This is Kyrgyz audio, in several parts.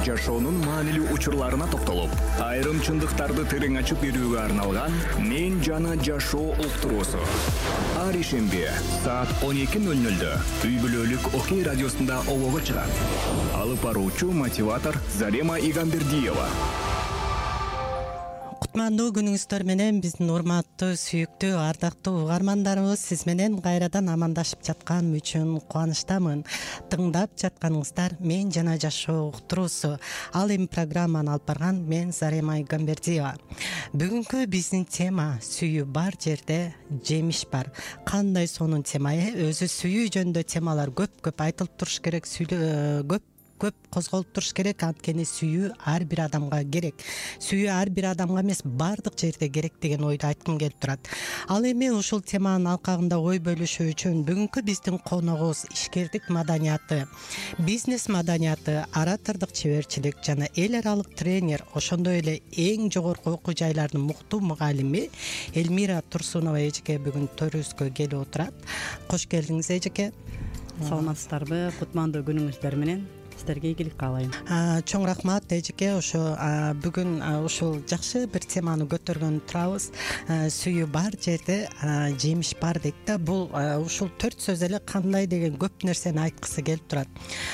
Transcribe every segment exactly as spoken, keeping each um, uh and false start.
жашоонун маанилүү учурларына токтолуп, айрым чындыктарды терең ачып берүүгө арналган «Мен жана жашоо» уктуруусу. Ар ишемби саат он эки ноль нольдө үй бүлөлүк Окей радиосунда олого чыгат. Алып баруучу мотиватор Зарема Игамбердиева. Кутмандуу күнүңүздөр менен биздин урматтуу, сүйүктүү, ардактуу угармандарыбыз сиз менен кайрадан амандашып жаткан үчүн кубанычтамын. Тыңдап жатканыңыздар «Мен жана жашоо» уктуруусу. Ал эми программаны алып барган мен Зарема Игамбердиева. Бүгүнкү биздин тема сүйүү бар жерде жемиш бар. Кандай сонун тема э? Өзү сүйүү жөнүндө темалар көп-көп айтылып туруш керек, көп көп козголуп туруш керек. Анткени сүйүү ар бир адамга керек. Сүйүү ар бир адамга эмес, бардык жерде керек деген ойду айткым келип турат. Ал эми ушул теманын алкагында ой бөлүшүү үчүн бүгүнкү биздин коногубуз ишкердик маданияты, бизнес маданияты, оратордук чеберчилик жана эл аралык тренер, ошондой эле эң жогорку окуу жайлардын муктуу мугалими Эльмира Турсунова эжеке бүгүн төрүбүзгө келип отурат. Кош келдиңиз эжеке. Саламатсыздарбы? Кутмандуу күнүңүздөр менен сиздерге ийгилик каалайм. Чоң рахмат эжеке, ошо бүгүн ушул жакшы бир теманы көтөргөн турабыз. Сүйүү бар жерде жемиш бар дейт да. Бул ушул төрт сөз эле кандай деген көп нерсени айткысы келип турат.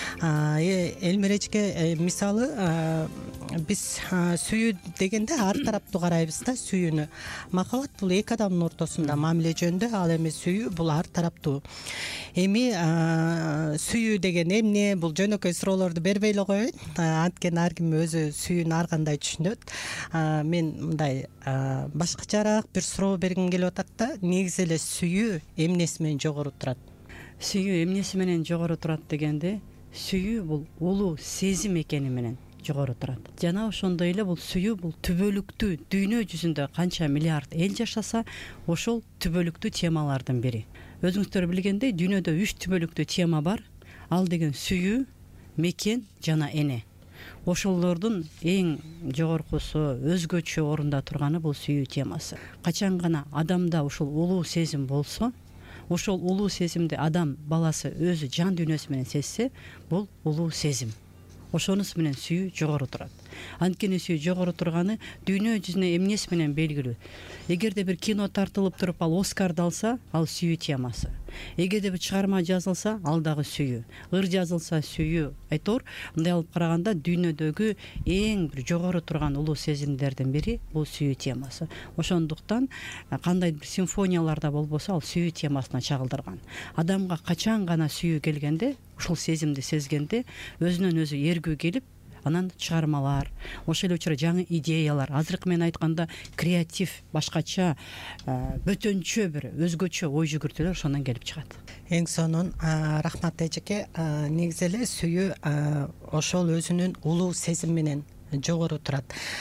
Эльмира эжеке, мисалы биз сүйүү дегенде ар тараптуу карайбыз да сүйүүнү. Махабат бул эки адамдын ортосунда мамиле жөнүндө, ал эми сүйүү бул ар тараптуу. Эми сүйүү деген эмне? Бул жөнөкөй суроолорду бербей эле коеюн. Анткени ар ким өзү сүйүүнү ар кандай түшүнөт. Мен мындай башкачараак бир суроо бергим келип атат да. Негизи эле сүйүү эмнеси менен жогору турат? Сүйүү эмнеси менен жогору турат дегенде, сүйүү бул улуу сезим экени менен жогору турат. Жана ошондой эле бул сүйүү бул түбөлүктүү, дүйнө жүзүндө канча миллиард эл жашаса, ошол түбөлүктүү темалардын бири. Өзүңүздөр билгендей, дүйнөдө үч түбөлүктүү тема бар. Ал деген сүйүү, мекен жана эне. Ошолордун эң жогоркусу, өзгөчө орунда турганы бул сүйүү темасы. Качан гана адамда ушул улуу сезим болсо, ошол улуу сезимди адам баласы өзү жан дүйнөсү менен сезсе, бул улуу сезим. Ошонусу менен сүйүү жогору турат. Анткени сүйүү жогору турганы дүйнө жүзүнө эмнеси менен белгилүү. Эгерде бир кино тартылып туруп ал Оскарды алса, ал сүйүү темасы. Эгерде бир чыгарма жазылса, ал дагы сүйүү. Ыр жазылса сүйүү. Айтор, мындай алып караганда дүйнөдөгү эң бир жогору турган улуу сезимдердин бири бул сүйүү темасы. Ошондуктан кандай бир симфонияларда болбосо, ал сүйүү темасына чагылдырган. Адамга качан гана сүйүү келгенде, ушул сезимди сезгенде, өзүнөн өзү эргүү келип, анан чыгармалар, ошол эле учурда жаңы идеялар, азыркы менен айтканда креатив, башкача, бөтөнчө бир өзгөчө ой жүгүртүүлөр ошондон келип чыгат. Эң сонун рахмат эжеке. Негизи эле сүйүү ошол өзүнүн улуу сезим менен жогору турат.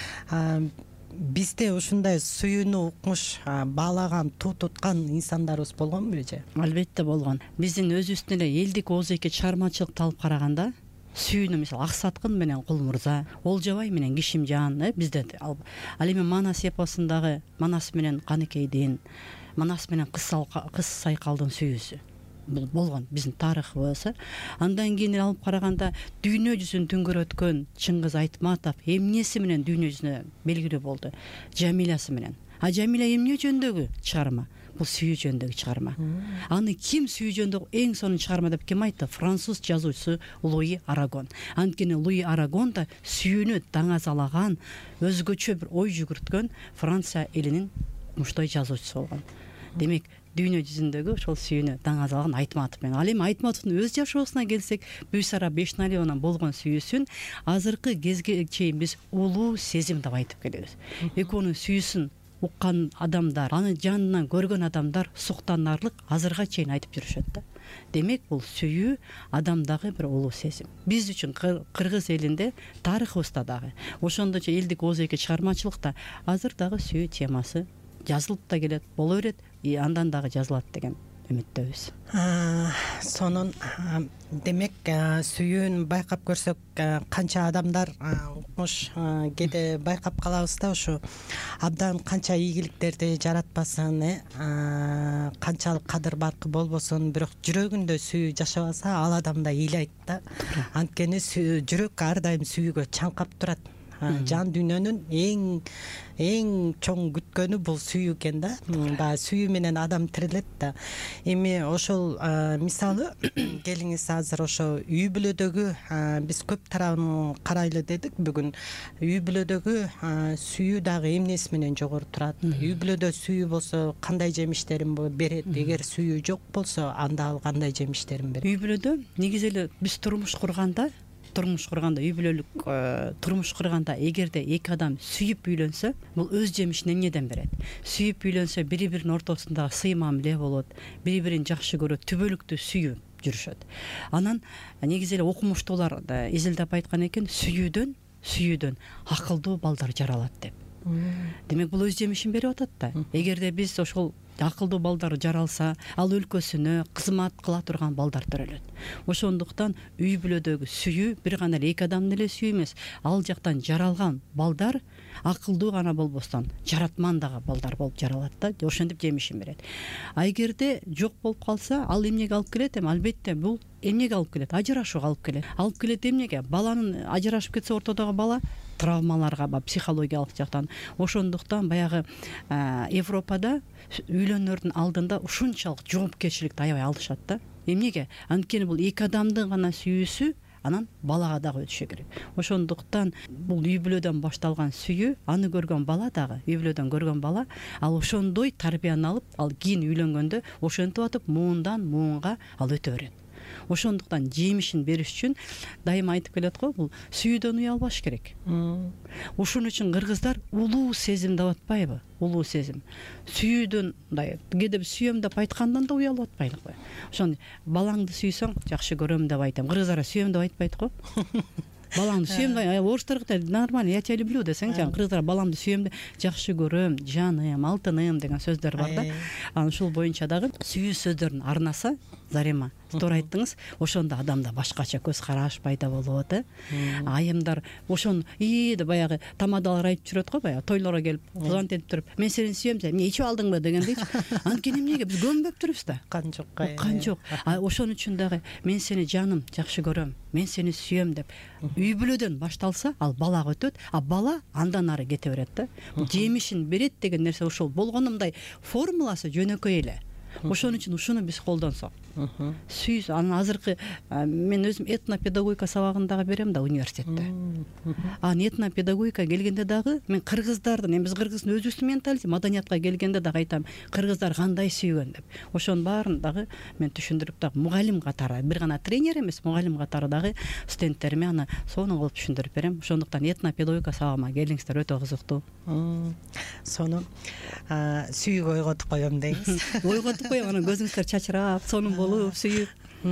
Бизде ушундай сүйүүнү укмуш, баалаган, туу туткан инсандарыбыз болгонбу эже? Албетте болгон. Биздин өзүбүздүн эле элдик оозеки чыгармачылыкты алып караганда, сүйүүнү мисалы Аксаткын менен Кул Мырза, Олжобай менен Кишимжан, э бизде ал эми Манас эпосундагы Манас менен Каныкейдин, Манас менен Кыз Сайкалдын сүйүүсү бул болгон биздин тарыхыбыз. Андан кийин алып караганда дүйнө жүзүн түңгөрөткөн Чыңгыз Айтматов эмнеси менен дүйнө жүзүнө белгилүү болду? Жамилясы менен. А Жамиля эмне жөнүндөгү чыгарма? Бул сүйүү жөнүндөгү чыгарма. Аны ким сүйүү жөнүндөгү эң сонун чыгарма деп ким айтты? Француз жазуучусу Луи Арагон. Анткени Луи Арагон да сүйүүнү даңазалаган, өзгөчө бир ой жүгүрткөн Франция элинин укмуштуу жазуучусу болгон. Демек, дүйнө жүзүндөгү ошол сүйүүнү даңазалаган Айтматов менен. Ал эми Айтматовдун өз жашоосуна келсек, Бүйсара Бешналиеванын болгон сүйүүсүн азыркы кезге чейин биз улуу сезим деп айтып келебиз. Экөөнүн сүйүүсүн уккан адамдар, аны жанынан көргөн адамдар суктанарлык азырга чейин айтып жүрүшөт да. Демек, бул сүйүү адамдагы бир улуу сезим. Биз үчүн Кыргыз элинде тарыхыбызда дагы, ошондойчо элдик оозеки чыгармачылыкта азыр дагы сүйүү темасы жазылып да келет, боло берет, и андан дагы жазылат деген үмүттөбүз. Сонун демек сүйүүн байкап көрсөк канча адамдар укмуш кээде байкап калабыз да, ушу абдан канча ийгиликтерди жаратпасын, э канчалык кадыр баркы болбосун, бирок жүрөгүндө сүйүү жашабаса ал адам да ыйлайт да. Анткени жүрөк ар дайым сүйүүгө чаңкап турат. Жан дүйнөнүн эң эң чоң күткөнү бул сүйүү экен да. Баягы сүйүү менен адам тирилет да. Эми ошол мисалы келиңиз азыр ошо үй бүлөдөгү биз көп тарабын карайлы дедик бүгүн. Үй бүлөдөгү сүйүү дагы эмнеси менен жогору турат? Үй бүлөдө сүйүү болсо кандай жемиштерин берет? Эгер сүйүү жок болсо анда ал кандай жемиштерин берет? Үй бүлөдө негизи эле биз турмуш курганда турмуш курганда үй бүлөлүк турмуш курганда эгерде эки адам сүйүп үйлөнсө, бул өз жемишин эмнеден берет? Сүйүп үйлөнсө бири биринин ортосунда сый мамиле болот, бири бирин жакшы көрөт, түбөлүктүү сүйүп жүрүшөт. Анан негизи эле окумуштуулар изилдеп айткан экен, сүйүүдөн сүйүүдөн акылдуу балдар жаралат деп. Демек бул өз жемишин берип атат да. Эгерде биз ошол акылдуу балдар жаралса, ал өлкөсүнө кызмат кыла турган балдар төрөлөт. Ошондуктан үй бүлөдөгү сүйүү бир гана эле эки адамдын эле сүйүү эмес, ал жактан жаралган балдар акылдуу гана болбостон жаратман дагы балдар болуп жаралат да, ошентип жемишин берет. А эгерде жок болуп калса, ал эмнеге алып келет? Эми албетте бул эмнеге алып келет? Ажырашууга алып келет. Алып келет эмнеге? Баланын ажырашып кетсе ортодогу бала травмаларга, психологиялык жактан. Ошондуктан баягы Европада үйлөнөрдүн алдында ушунчалык жоопкерчиликти аябай алышат да. Эмнеге? Анткени бул эки адамдын гана сүйүүсү анан балага дагы өтүшү керек. Ошондуктан бул үй бүлөдөн башталган сүйүү, аны көргөн бала дагы, үй бүлөдөн көргөн бала, ал ошондой тарбияны алып, ал кийин үйлөнгөндө ошентип атып муундан муунга ал өтө берет. Ошондуктан жемишин бериш үчүн дайыма айтып келет го, бул сүйүүдөн уялбаш керек. Ушун үчүн кыргыздар улуу сезим деп атпайбы? Улуу сезим. Сүйүүдөн мындай кээде биз сүйөм деп айткандан да уялып атпайлыкпы? Ошондо балаңды сүйсөң жакшы көрөм деп айтам. Кыргыздар сүйөм деп айтпайт го. Балаңды сүйөм деп, орустарга нормально, я тебя люблю десең, жана кыргыздар баламды сүйөм деп жакшы көрөм, жаным, алтыным деген сөздөр бар да. Анан ушул боюнча дагы сүйүү сөздөрүн арнаса, Зарема, туура айттыңыз, ошондо адамда башкача көз караш пайда болот, э. Айымдар ошон ии деп баягы тамадалар айтып жүрөт го, баягы тойлорго келип, звонок этип туруп, мен сени сүйөм, сен эмне ичип алдыңбы дегендейчи. Анткени эмнеге биз көнбөп турбуз да. Кан жок. Кан жок. А ошон үчүн дагы мен сени жаным, жакшы көрөм, мен сени сүйөм деп үй бүлөдөн башталса, ал балага өтөт, а бала андан ары кете берет да. Жемишин берет деген нерсе ошол болгону мындай формуласы жөнөкөй эле. Ошон үчүн ушуну биз колдонсок. Сүйүү, анан азыркы мен өзүм этнопедагогика сабагын дагы берем да университетте. Анан этнопедагогика келгенде дагы мен кыргыздардын, эми биз кыргыздын өзүбүздүн менталитет, маданиятка келгенде дагы айтам, кыргыздар кандай сүйгөн деп. Ошонун баарын дагы мен түшүндүрүп дагы мугалим катары, бир гана тренер эмес, мугалим катары дагы студенттериме аны сонун кылып түшүндүрүп берем. Ошондуктан этнопедагогика сабагыма келиңиздер, өтө кызыктуу. Сонун. Сүйүүгө ойготуп коем деңиз. Ойготуп коем, анан көзүңүздөр чачырап, сонун болуп, сүйүп.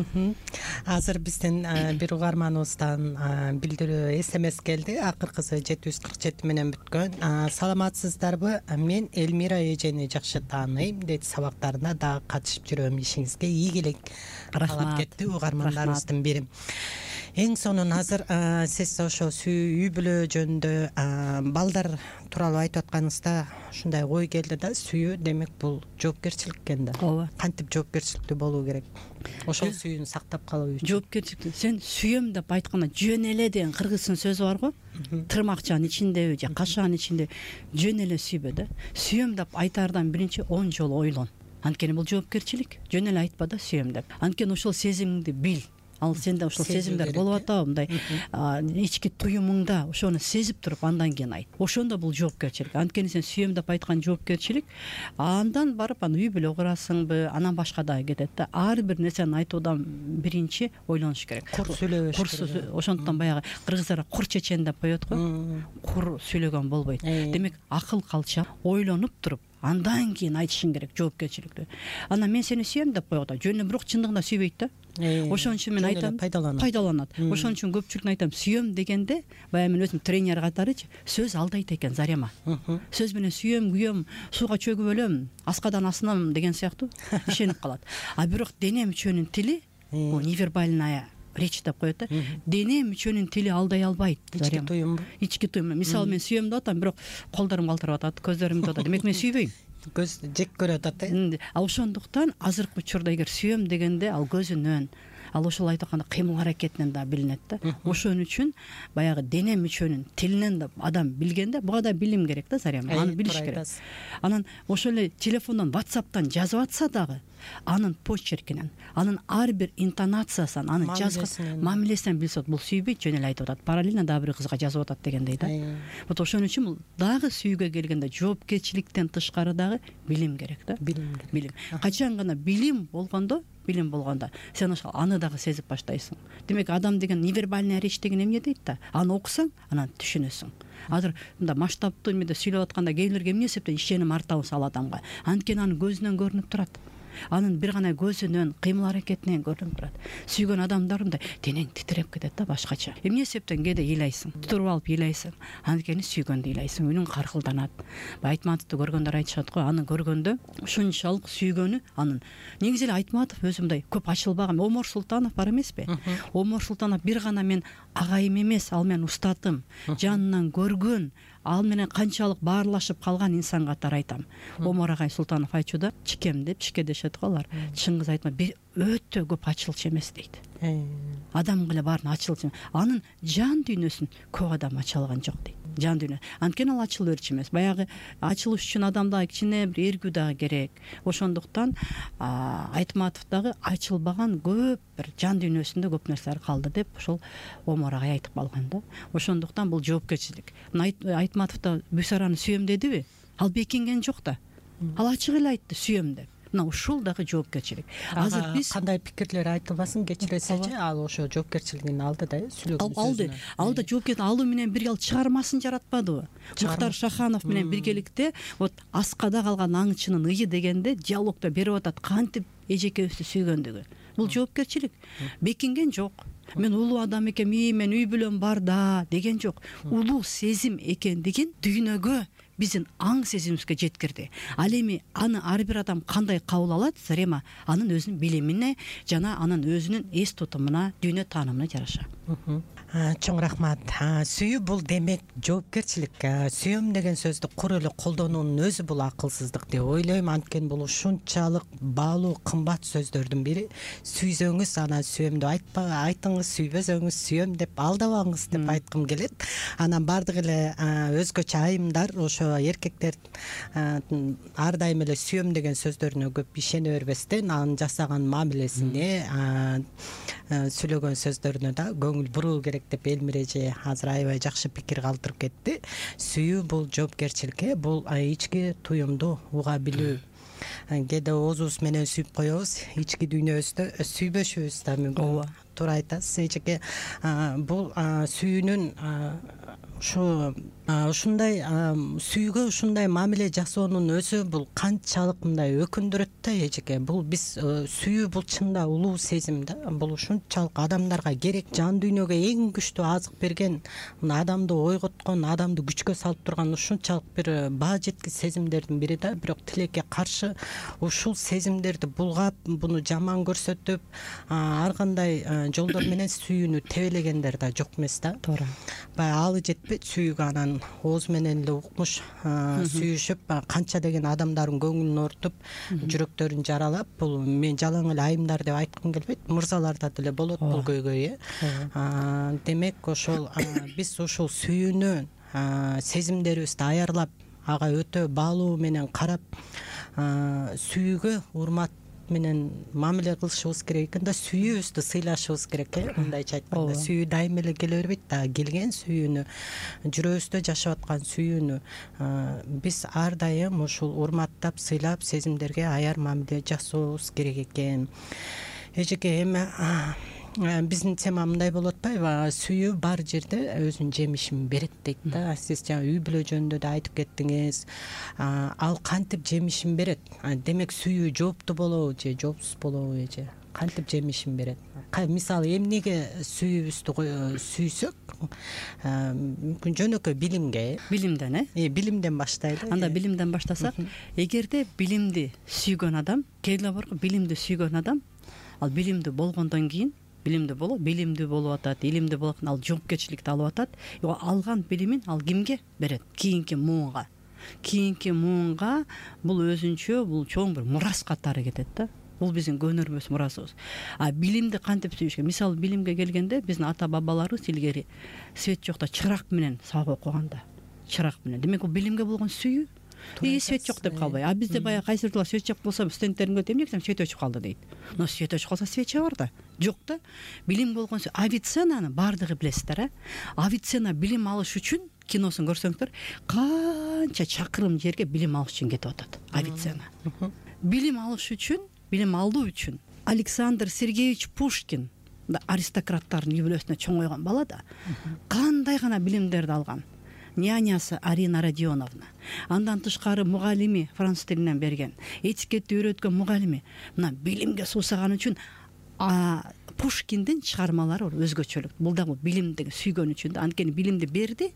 Азыр бизден бир угарманыбыздан билдирүү эс эм эс келди. Акыркысы жети жүз кырк жети менен бүткөн. Саламатсыздарбы? Мен Элмира эжени жакшы тааныйм. Дейт, сабактарына дагы катышып жүрөм. Ишиңизге ийгилик. Рахмат кетти угармандарыбыздын бири. Эң сонун азыр сиз ошо сүйүү, үй бүлө жөнүндө балдар тууралуу айтып атканыңызда ушундай ой келди да, сүйүү демек бул жоопкерчилик экен да. Ооба. Кантип жоопкерчиликтүү болуу керек? Ошол сүйүүнү сактап калуу үчүн. Жоопкерчилик. Сен сүйөм деп айтканда жөн эле деген кыргыздын сөзү бар го. Тырмакчанын ичиндеби же кашаанын ичинде жөн эле сүйбө да. Сүйөм деп айтаардан биринчи он жолу ойлон. Анткени бул жоопкерчилик. Жөн эле айтпа да сүйөм деп. Анткени ошол сезимиңди бил. Ал сенде ошол сезимдер болуп атабы, мындай ички туюмуңда ошону сезип туруп андан кийин айт. Ошондо бул жоопкерчилик. Анткени сен сүйөм деп айткан жоопкерчилик, андан барып аны үй бүлө курасыңбы, анан башка дагы кетет да. Ар бир нерсени айтуудан биринчи ойлонуш керек. Кур сүйлөбөш керек. Ошондуктан баягы кыргыздар кур чечен деп коет го. Кур сүйлөгөн болбойт. Демек акыл калча ойлонуп туруп андан кийин айтышың керек жоопкерчиликтүү. Анан мен сени сүйөм деп коет да. Жөн эле бирок чындыгында сүйбөйт да. ошон үчүн мен жөн эле айтам пайдаланат. пайдаланат ошон үчүн көпчүлүк айтам сүйөм дегенде баягы мен өзүм тренер катарычы сөз алдайт экен Зарема. Сөз менен сүйөм күйөм сууга чөгүп өлөм аскадан асынам деген сыяктуу ишенип калат. А бирок дене мүчөнүн тили бул невербальная речь деп коет да. Дене мүчөнүн тили алдай албайт. Ички туюмбу? Ички туюм. Мисалы мен сүйөм деп атам, бирок колдорум калтырап атат, көздөр үмүт атат. Демек мен сүйбөйм. Көз жек көрөт атат. А ошондуктан азыркы учурда эгер сүйөм дегенде ал көзүнөн, ал ошол айтып атканда кыймыл аракетинен да билинет да. Ошон үчүн баягы дене мүчөнүн тилинен да адам билгенде буга да билим керек да Зарема. Аны билиш керек. Анан ошол эле телефондон, WhatsApp'тан жазып атса дагы анын почеркинен, анын ар бир интонациясын, анын жазган мамилесинен билсет, бул сүйбөйт, жөн эле айтып атат. Параллельно дагы бир кызга жазып атат дегендей да. Вот ошон үчүн бул дагы сүйүүгө келгенде жоопкерчиликтен тышкары дагы билим керек да. Билим керек. Билим. Качан гана билим болгондо, билим болгондо сен ошол аны дагы сезип баштайсың. Демек адам деген невербальная речь деген эмне дейт да? Аны окусаң, анан түшүнөсүң. Азыр мындай масштабтуу эмеде сүйлөп атканда кээбилерге эмне эсептейт? Ишеним артабыз ал адамга. Анткени анын көзүнөн көрүнүп турат. Анын бир гана көзүнөн, кыймыл аракетинен көрүнүп турат. Сүйгөн адамдар мындай денең титиреп кетет да башкача. Эмне эсептен кээде ыйлайсың, туруп алып ыйлайсың. Анткени сүйгөндө ыйлайсың, үнүң каркылданат. Айтматовду көргөндөр айтышат го, аны көргөндө ушунчалык сүйгөнү анын. Негизи эле Айтматов өзү мындай көп ачылбаган. Омар Султанов бар эмеспи? Омар Султанов бир гана мен агайым эмес, ал менен устатым, жанынан көргөн, ал менен канчалык баарлашып калган инсан катары айтам. Омар агай Султанов айтчу да, чикем деп, чике дешет го алар. Чыңгыз Айтматов өтө көп ачылчу эмес дейт. Адам эле баарын ачылчу. Анын жан дүйнөсүн көп адам ачылган жок дейт. Жан дүйнө. Анткени ал ачылып берчү эмес. Баягы ачылыш үчүн адамда кичине бир эргүү дагы керек. Ошондуктан Айтматов дагы ачылбаган көп бир жан дүйнөсүндө көп нерселер калды деп ошол Омар агай айтып калган да. Ошондуктан бул жоопкерчилик. Айтматов да Бүсараны сүйөм дедиби? Ал бекинген жок да. Ал ачык эле айтты сүйөм деп. Мына ушул дагы жоопкерчилик. Азыр биз кандай пикирлер айтылбасын кечиресичи, ал ошо жоопкерчилигин алды да, сүйлөгөн сөзүнө. Алды. Алда жоопкерчилик алуу менен бирге ал чыгармасын жаратпадыбы? Мухтар Шаханов менен биргеликте вот аскада калган аңчынын ыйы дегенде диалогдо берип атат кантип эжекебизди сүйгөндүгү. Бул жоопкерчилик. Бекинген жок. Мен улуу адам экем, мен үй бүлөм бар да деген жок. Улуу сезим экендигин дүйнөгө биздин аң сезимибизге жеткирди. Ал эми аны ар бир адам кандай кабыл алат? Зарема анын өзүнүн билимине жана анын өзүнүн эс тутумуна, дүйнө таанымына жараша. Чоң рахмат. Сүйүү бул демек жоопкерчилик. Сүйөм деген сөздү кур эле колдонуунун өзү бул акылсыздык деп ойлойм. Анткени бул ушунчалык баалуу, кымбат сөздөрдүн бири. Сүйсөңүз анан сүйөм деп айтпа, айтыңыз, сүйбөсөңүз сүйөм деп алдабаңыз деп айткым келет. Анан бардык эле өзгөчө айымдар, ошо эркектер ар дайым эле сүйөм деген сөздөрүнө көп ишене бербестен, анын жасаган мамилесине, сүйлөгөн сөздөрүнө да көңүл буруу керек деп Элмир эже азыр аябай жакшы пикир калтырып кетти. Сүйүү бул жоопкерчиликке, бул ички туюмду уга билүү. Кээде оозубуз менен сүйүп коебуз, ички дүйнөбүздө сүйбөшүбүз да мүмкүн. Туура айтасыз эжеке. Бул сүйүүнүн ушу ушундай сүйүүгө ушундай мамиле жасоонун өзү бул канчалык мындай өкүндүрөт да эжеке. Бул биз сүйүү бул чында улуу сезим да. Бул ушунчалык адамдарга керек, жан дүйнөгө эң күчтүү азык берген, мына адамды ойготкон, адамды күчкө салып турган ушунчалык бир баа жеткис сезимдердин бири да. Бирок тилекке каршы ушул сезимдерди булгап, буну жаман көрсөтүп, ар кандай жолдор менен сүйүүнү тебелегендер да жок эмес да. Туура. Баягы алы жетпейт сүйүүгө, анан ооз менен эле укмуш сүйүшүп канча деген адамдардын көңүлүн ортуп, жүрөктөрүн жаралап, бул мен жалаң эле айымдар деп айткым келбейт, мырзаларда деле болот бул көйгөй. Демек ошол биз ушул сүйүүнү, сезимдерибизди аярлап, ага өтө баалуу менен карап, сүйүүгө урмат менен мамиле кылышыбыз керек экен да, сүйүүбүздү сыйлашыбыз керек э. Мындайча айтканда, сүйүү дайыма эле келе бербейт да. Келген сүйүүнү, жүрөгүбүздө жашап аткан сүйүүнү биз ар дайым ушул урматтап, сыйлап, сезимдерге аяр мамиле жасообуз керек экен. Эжеке, эми биздин тема мындай болуп атпайбы, сүйүү бар жерде өзүнүн жемишин берет дейт да. Сиз жана үй бүлө жөнүндө да айтып кеттиңиз. Ал кантип жемишин берет? Демек сүйүү жооптуу болобу же жоопсуз болобу же кантип жемишин берет? Мисалы эмнеге сүйүүбүздү сүйсөк, мүмкүн жөнөкөй билимге, билимден э билимден баштайлы. Анда билимден баштасак, эгерде билимди сүйгөн адам, келе барго билимди сүйгөн адам, ал билимди болгондон кийин билимди болот, билимди болуп атат, илимди болуп атат, ал жоопкерчиликти алып атат. Алган билимин ал кимге берет? Кийинки муунга. Кийинки муунга бул өзүнчө, бул чоң бир мурас катары кетет да. Бул биздин көнөрмөс мурасыбыз. А билимди кантип сүйүш керек? Мисалы билимге келгенде биздин ата бабаларыбыз илгери свет жокто чырак менен сабак окуганда, чырак менен. Демек бул билимге болгон сүйүү. И свет жок деп калбай. А бизде баягы кайсырдылар свет жок болсо студенттерим келип эмне десем свет өчүп калды дейт. Но свет өчүп калса свеча бар да. Жок да. Билим болгон сүйүү. Авиценнаны бардыгы билесиздер, э? Авиценна билим алыш үчүн киносун көрсөңүздөр, канча чакырым жерге билим алыш үчүн кетип атат. Авиценна. Билим алыш үчүн, билим алуу үчүн Александр Сергеевич Пушкин, аристократтардын үй бүлөсүнө чоңойгон бала да, кандай гана билимдерди алган. Нянясы Арина Родионовна, андан тышкары мугалими француз тилинен берген, этикетти үйрөткөн мугалими. Мына билимге суусаган үчүн Пушкиндин чыгармалары өзгөчөлүк. Бул дагы билимди сүйгөн үчүн да, анткени билимди берди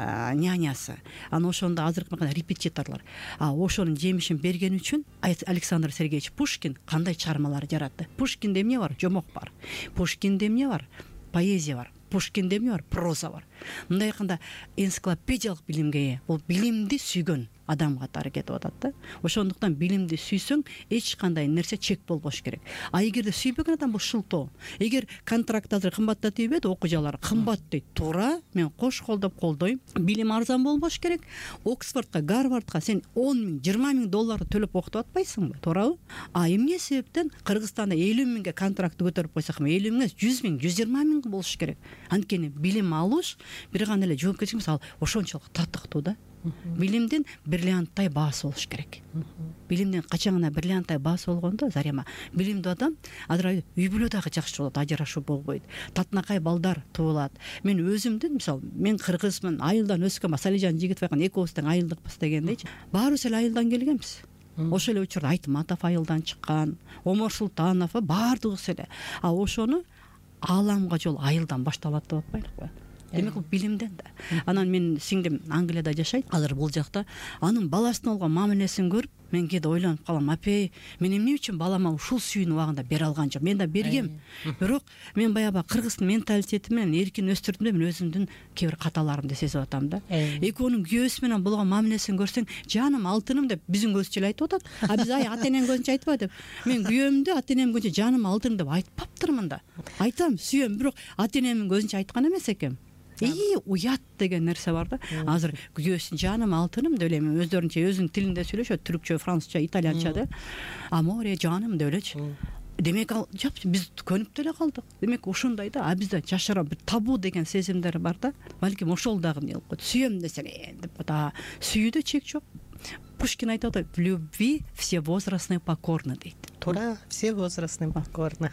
нянясы. Аны ошондо азыркы репетиторлор. А ошонун жемишин берген үчүн Александр Сергеевич Пушкин кандай чыгармалар жаратты? Пушкинде эмне бар? Жомок бар. Пушкинде эмне бар? Поэзия бар. Пушкинде эмне бар? Проза бар. Мындай айтканда энциклопедиялык билимге ээ. Бул билимди сүйгөн адам катары кетип атат да. Ошондуктан билимди сүйсөң, эч кандай нерсе чек болбош керек. А эгерде сүйбөгөн адам бул шылтоо. Эгер контракт азыр кымбатта тийбейт, окуучулар кымбат дейт, туура, мен кош колдоп колдойм. Билим арзан болбош керек. Оксфордко, Гарвардка сен он миң, жыйырма миң доллар төлөп окутуп атпайсыңбы, туурабы? А эмне себептен Кыргызстанда элүү миңге контрактты көтөрүп койсок, элүү миң эмес, жүз миң, жүз жыйырма миң болуш керек. Анткени билим алыш бир гана эле жоопкерчилик, ал ошончолук татыктуу да. Билимдин бриллианттай баасы болуш керек. Билимдин качан гана бриллианттай баасы болгондо, Зарема, билимдүү адам азыр үй бүлө дагы жакшы болот, ажырашуу болбойт. Татынакай балдар туулат. Мен өзүмдүн, мисалы, мен кыргызмын, айылдан өскөн, Салижан Жигитов айткан экөөбүз тең айылдыкпыз дегендейчи. Баарыбыз эле айылдан келгенбиз. Ошол эле учурда Айтматов айылдан чыккан, Омар Султанов, баардыгыбыз эле. А ошону ааламга жол айылдан башталат деп атпайлыкпы? Демек бул билимден да. Анан мен сиңдим Англияда жашайт. Азыр бул жакта анын баласына болгон мамилесин көрүп, мен кээде ойлонуп калам, апей, мен эмне үчүн балама ушул сүйүүнү убагында бере алган жок? Мен да бергем. Бирок мен баягы кыргыздын менталитети менен эркин өстүрдүм, мен өзүмдүн кээ бир каталарымды сезип атам да. Экөөнүн күйөөсү менен болгон мамилесин көрсөң, жаным, алтыным деп биздин көзүнчө эле айтып атат. А биз ай ата энем көзүнчө айтпа деп. Мен күйөөмдү ата энем көзүнчө жаным, алтыным деп айтпаптырмын да. Айтам, сүйөм, бирок ата энемдин көзүнчө айткан эмес экем. И уят деген нерсе бар да. Азыр күйөөсүн жаным, алтыным деп эле өздөрүнчө өзүнүн тилинде сүйлөшөт, түркчө, французча, итальянча да. Аморе, жаным деп элечи. Демек ал жапчы биз көнүп деле калдык. Демек ошондой да, а бизде жашырам бир табу деген сезимдер бар да. Балким ошол дагы эмне кылып койт. Сүйөм десең, деп ата, сүйүүдө чек жок. Пушкин айтат, в любви все возрастные покорны дейт. Туура, все возрастные покорны.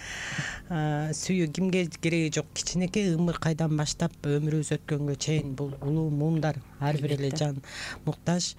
Сүйүү кимге кереги жок, кичинекей ымыр кайдан баштап өмүрүбүз өткөнгө чейин бул улуу муундар ар бир эле жан муктаж.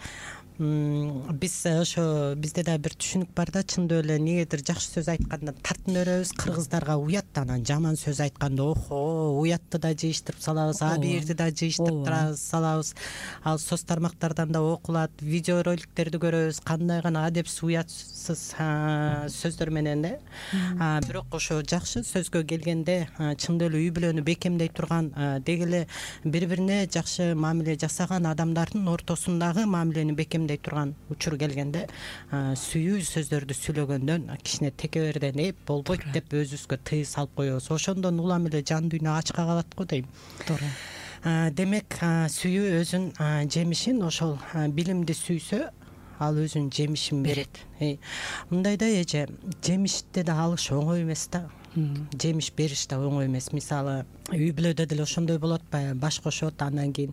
Биз ошо бизде да бир түшүнүк бар да, чындап эле негедир жакшы сөз айтканда тартын өрөбүз, кыргыздарга уят, анан жаман сөз айтканда охо, уятты да жыйыштырып салабыз, абийирди да жыйыштырып салабыз. Ал соц тармактардан да окулат, видео роликтерди көрөбүз, кандай гана адепсиз, уятсыз сөздөр менен да. Бирок ошо жакшы сөзгө келгенде чындап эле үй бүлөнү бекемдей турган, деги эле бири-бирине жакшы мамиле жасаган адамдардын ортосундагы мамилени бекемдей турган учур келгенде, сүйүү сөздөрдү сүйлөгөндөн кичине текеберден эп болбойт деп өзүбүзгө тыйыз салып коебуз. Ошондон улам эле жан дүйнө ачка калат го дейм. Туура. Демек сүйүү өзүнүн жемишин, ошол билимди сүйсө, ал өзүнүн жемишин берет. Мындайда эже, жемишти да алыш оңой эмес да. жемиш бериш да оңой эмес. Мисалы үй бүлөдө деле ошондой болот, баягы баш кошот, андан кийин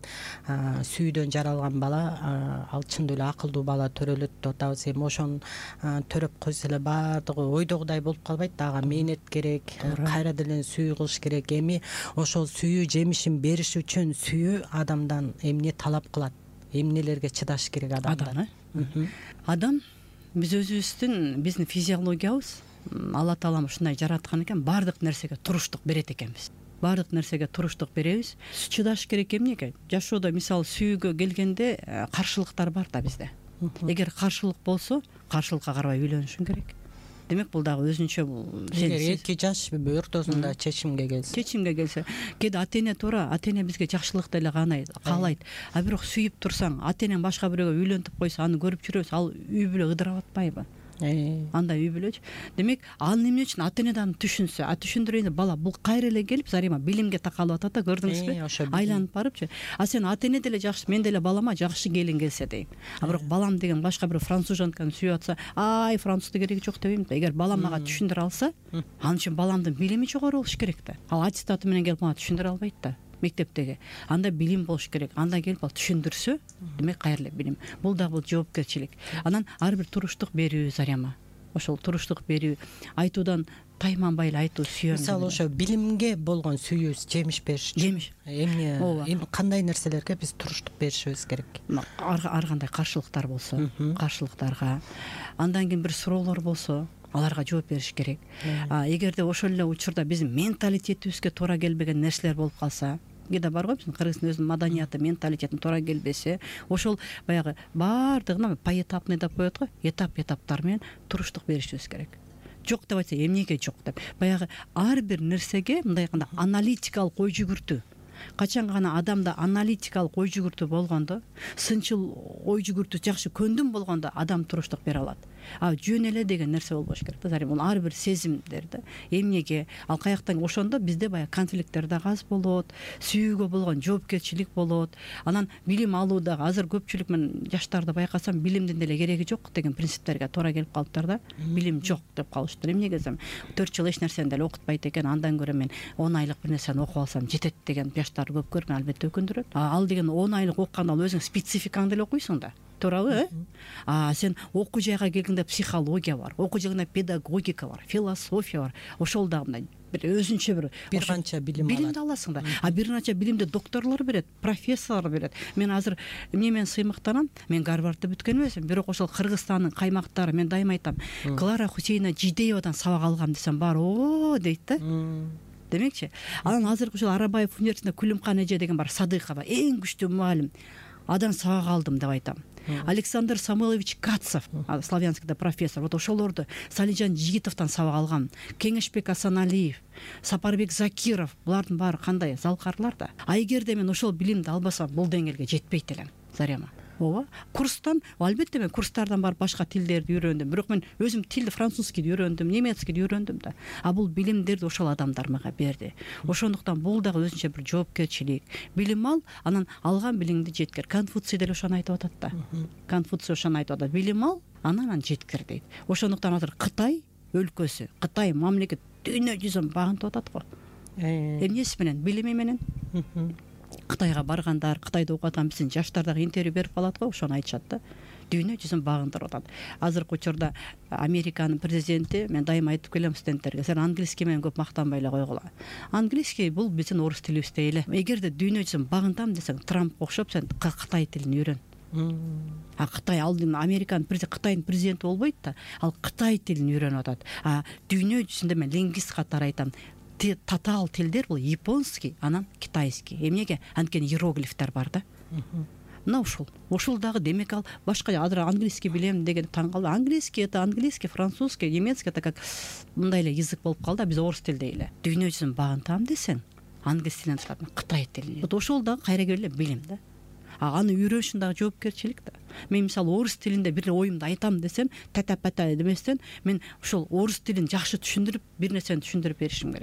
сүйдөн жаралган бала ал чындап эле акылдуу бала төрөлөт деп атабыз. Эми ошону төрөп койсо эле баардыгы ойдогудай болуп калбайт да. Ага мээнет керек, кайра деле сүйүү кылыш керек. Эми ошол сүйүү жемишин бериш үчүн сүйүү адамдан эмне талап кылат, эмнелерге чыдаш керек адамдар? Адам биз өзүбүздүн биздин физиологиябыз Алла Таалам ушундай жараткан экен, баардык нерсеге туруштук берет экенбиз. Баардык нерсеге туруштук беребиз. Чыдаш керек эмнеге? Жашоодо мисалы сүйүүгө келгенде каршылыктар бар да бизде. Эгер каршылык болсо, каршылыкка карабай үйлөнүшүң керек. Демек бул дагы өзүнчө бул эки жаш ортосунда чечимге келсе. Чечимге келсе, кээде ата-эне туура, ата-эне бизге жакшылыкты эле каалайт. А бирок сүйүп турсаң, ата-энең башка бирөөгө үйлөнтүп койсо, аны көрүп жүрөбүз, ал үй бүлө ыдырап атпайбы? Андай үй бүлөчү. Демек, ал эмне үчүн ата-энеден түшүнсө, а түшүндүрөйүн, бала бул кайра эле келип, Зарима билимге такалып атат да, көрдүңүзбү? Айланып барыпчы. А сен ата-эне деле жакшы, мен деле балама жакшы келин келсе дейм. А бирок балам деген башка бир француз жантканы сүйүп атса, ай, французду кереги жок дебейм да. Эгер балам мага түшүндүрө алса, ал үчүн баламдын билими жогору болуш керек да. Ал аттестаты менен келип мага түшүндүрө албайт да. Мектептеги анда билим болуш керек. Анда келип ал түшүндүрсө, демек кайра эле билим. Бул дагы бул жоопкерчилик. Анан ар бир туруштук берүү, Зарема. Ошол туруштук берүү, айтуудан тайманбай эле айтуу, сүйөм. Мисалы ошо билимге болгон сүйүүбүз жемиш бериш. Жемиш. Эмне, эми кандай нерселерге биз туруштук беришибиз керек? Ар кандай каршылыктар болсо, каршылыктарга, андан кийин бир суроолор болсо, аларга жооп бериш керек. Эгерде ошол эле учурда биздин менталитетибизге туура келбеген нерселер болуп калса, кээде бар го, биздин кыргыздын өзүнүн маданияты, менталитетине туура келбесе, ошол баягы баардыгына поэтапный деп коет го, этап-этаптар менен туруштук беришибиз керек. Жок деп айтса, эмнеге жок деп. Баягы ар бир нерсеге мындай айтканда аналитикалык ой жүгүртүү. Качан гана адамда аналитикалык ой жүгүртүү болгондо, сынчыл ой жүгүртүү жакшы көндүм болгондо адам туруштук бере алат. А жөн эле деген нерсе болбош керек да. Бул ар бир сезимдер да. Эмнеге, ал каяктан, ошондо бизде баягы конфликттер да аз болот, сүйүүгө болгон жоопкерчилик болот. Анан билим алуудагы азыр көпчүлүк мен жаштарды байкасам, билимдин деле кереги жок деген принциптерге туура келип калыптыр да. Билим жок деп калыштыр. Эмнеге десем, төрт жыл эч нерсени деле окутпайт экен, андан көрө мен он айлык бир нерсени окуп алсам жетет деген жаштар көп көргөн, албетте өкүндүрөт. Ал деген он айлык окуганда ал өзүң спецификаңды эле окуйсуң да. Туурабы, э? А сен окуу жайга келгенде психология бар, окуу жайында педагогика бар, философия бар. Ошол дагы мындай бир өзүнчө бир бир канча билим алат. Билимди аласың да. А бир канча билимди докторлор берет, профессорлор берет. Мен азыр эмне менен сыймыктанам? Мен Гарвардты бүткөн эмесмин, бирок ошол Кыргызстандын каймактары, мен дайыма айтам, Клара Хусейна Жидеевадан сабак алгам десем, бар о дейт да. Демекчи, анан азыркы ушул Арабаев университетинде Күлүмкан эже деген бар, Садыкова, эң күчтүү мугалим. Адан сабак алдым деп айтам. Александр Самойлович Кацов, славянскийде профессор, вот ошолорду, Салижан Жигитовдон сабак алгам, Кеңешбек Асаналиев, Сапарбек Закиров, булардын баары кандай залкарлар да. А эгерде мен ошол билимди албасам, бул деңгээлге жетпейт элем, Зарема. Ооба, курстан, албетте мен курстардан барып башка тилдерди үйрөндүм. Бирок мен өзүм тилди французскийди үйрөндүм, немецкийди үйрөндүм да. А бул билимдерди ошол адамдар мага берди. Ошондуктан бул дагы өзүнчө бир жоопкерчилик. Билим ал, анан алган билимди жеткир. Конфуций деле ошону айтып атат да. Конфуций ошону айтып атат. Билим ал, анан жеткир дейт. Ошондуктан азыр Кытай өлкөсү, Кытай мамлекет дүйнө жүзүн багынтып атат го. Эмнеси менен? Билими менен. Кытайга баргандар, Кытайда окуп аткан биздин жаштар дагы интервью берип калат го, ошону айтышат да. Дүйнө жүзүн багындырып атат. Азыркы учурда Американын президенти, мен дайыма айтып келем студенттерге, сен английский менен көп мактанбай эле койгула. Английский бул биздин орус тилибиздей эле. Эгерде дүйнө жүзүн багынтам десең, Трампка окшоп сен Кытай тилин үйрөн. А Кытай алдын Американын президенти, Кытайдын президенти болбойт да, ал Кытай тилин үйрөнүп атат. А дүйнө жүзүндө мен лингвист катары айтам, татаал тилдер бул японский, анан китайский. Эмнеге? Анткени иероглифтер бар да. Мына ушул. Ушул дагы демек ал башка азыр английский билем деген таң калды. Английский это английский, французский, немецкий это как мындай эле язык болуп калды, биз орус тилдей эле. Дүйнө жүзүн багынтам десең, англис тилинен сырат, Кытай тилин. Вот ошол дагы кайра келе билим да. А аны үйрөнүшүн дагы жоопкерчилик да. Мен мисалы орус тилинде бир оюмду айтам десем, тата-пата деместен, мен ошол орус тилин жакшы түшүндүрүп, бир нерсени түшүндүрүп беришим керек.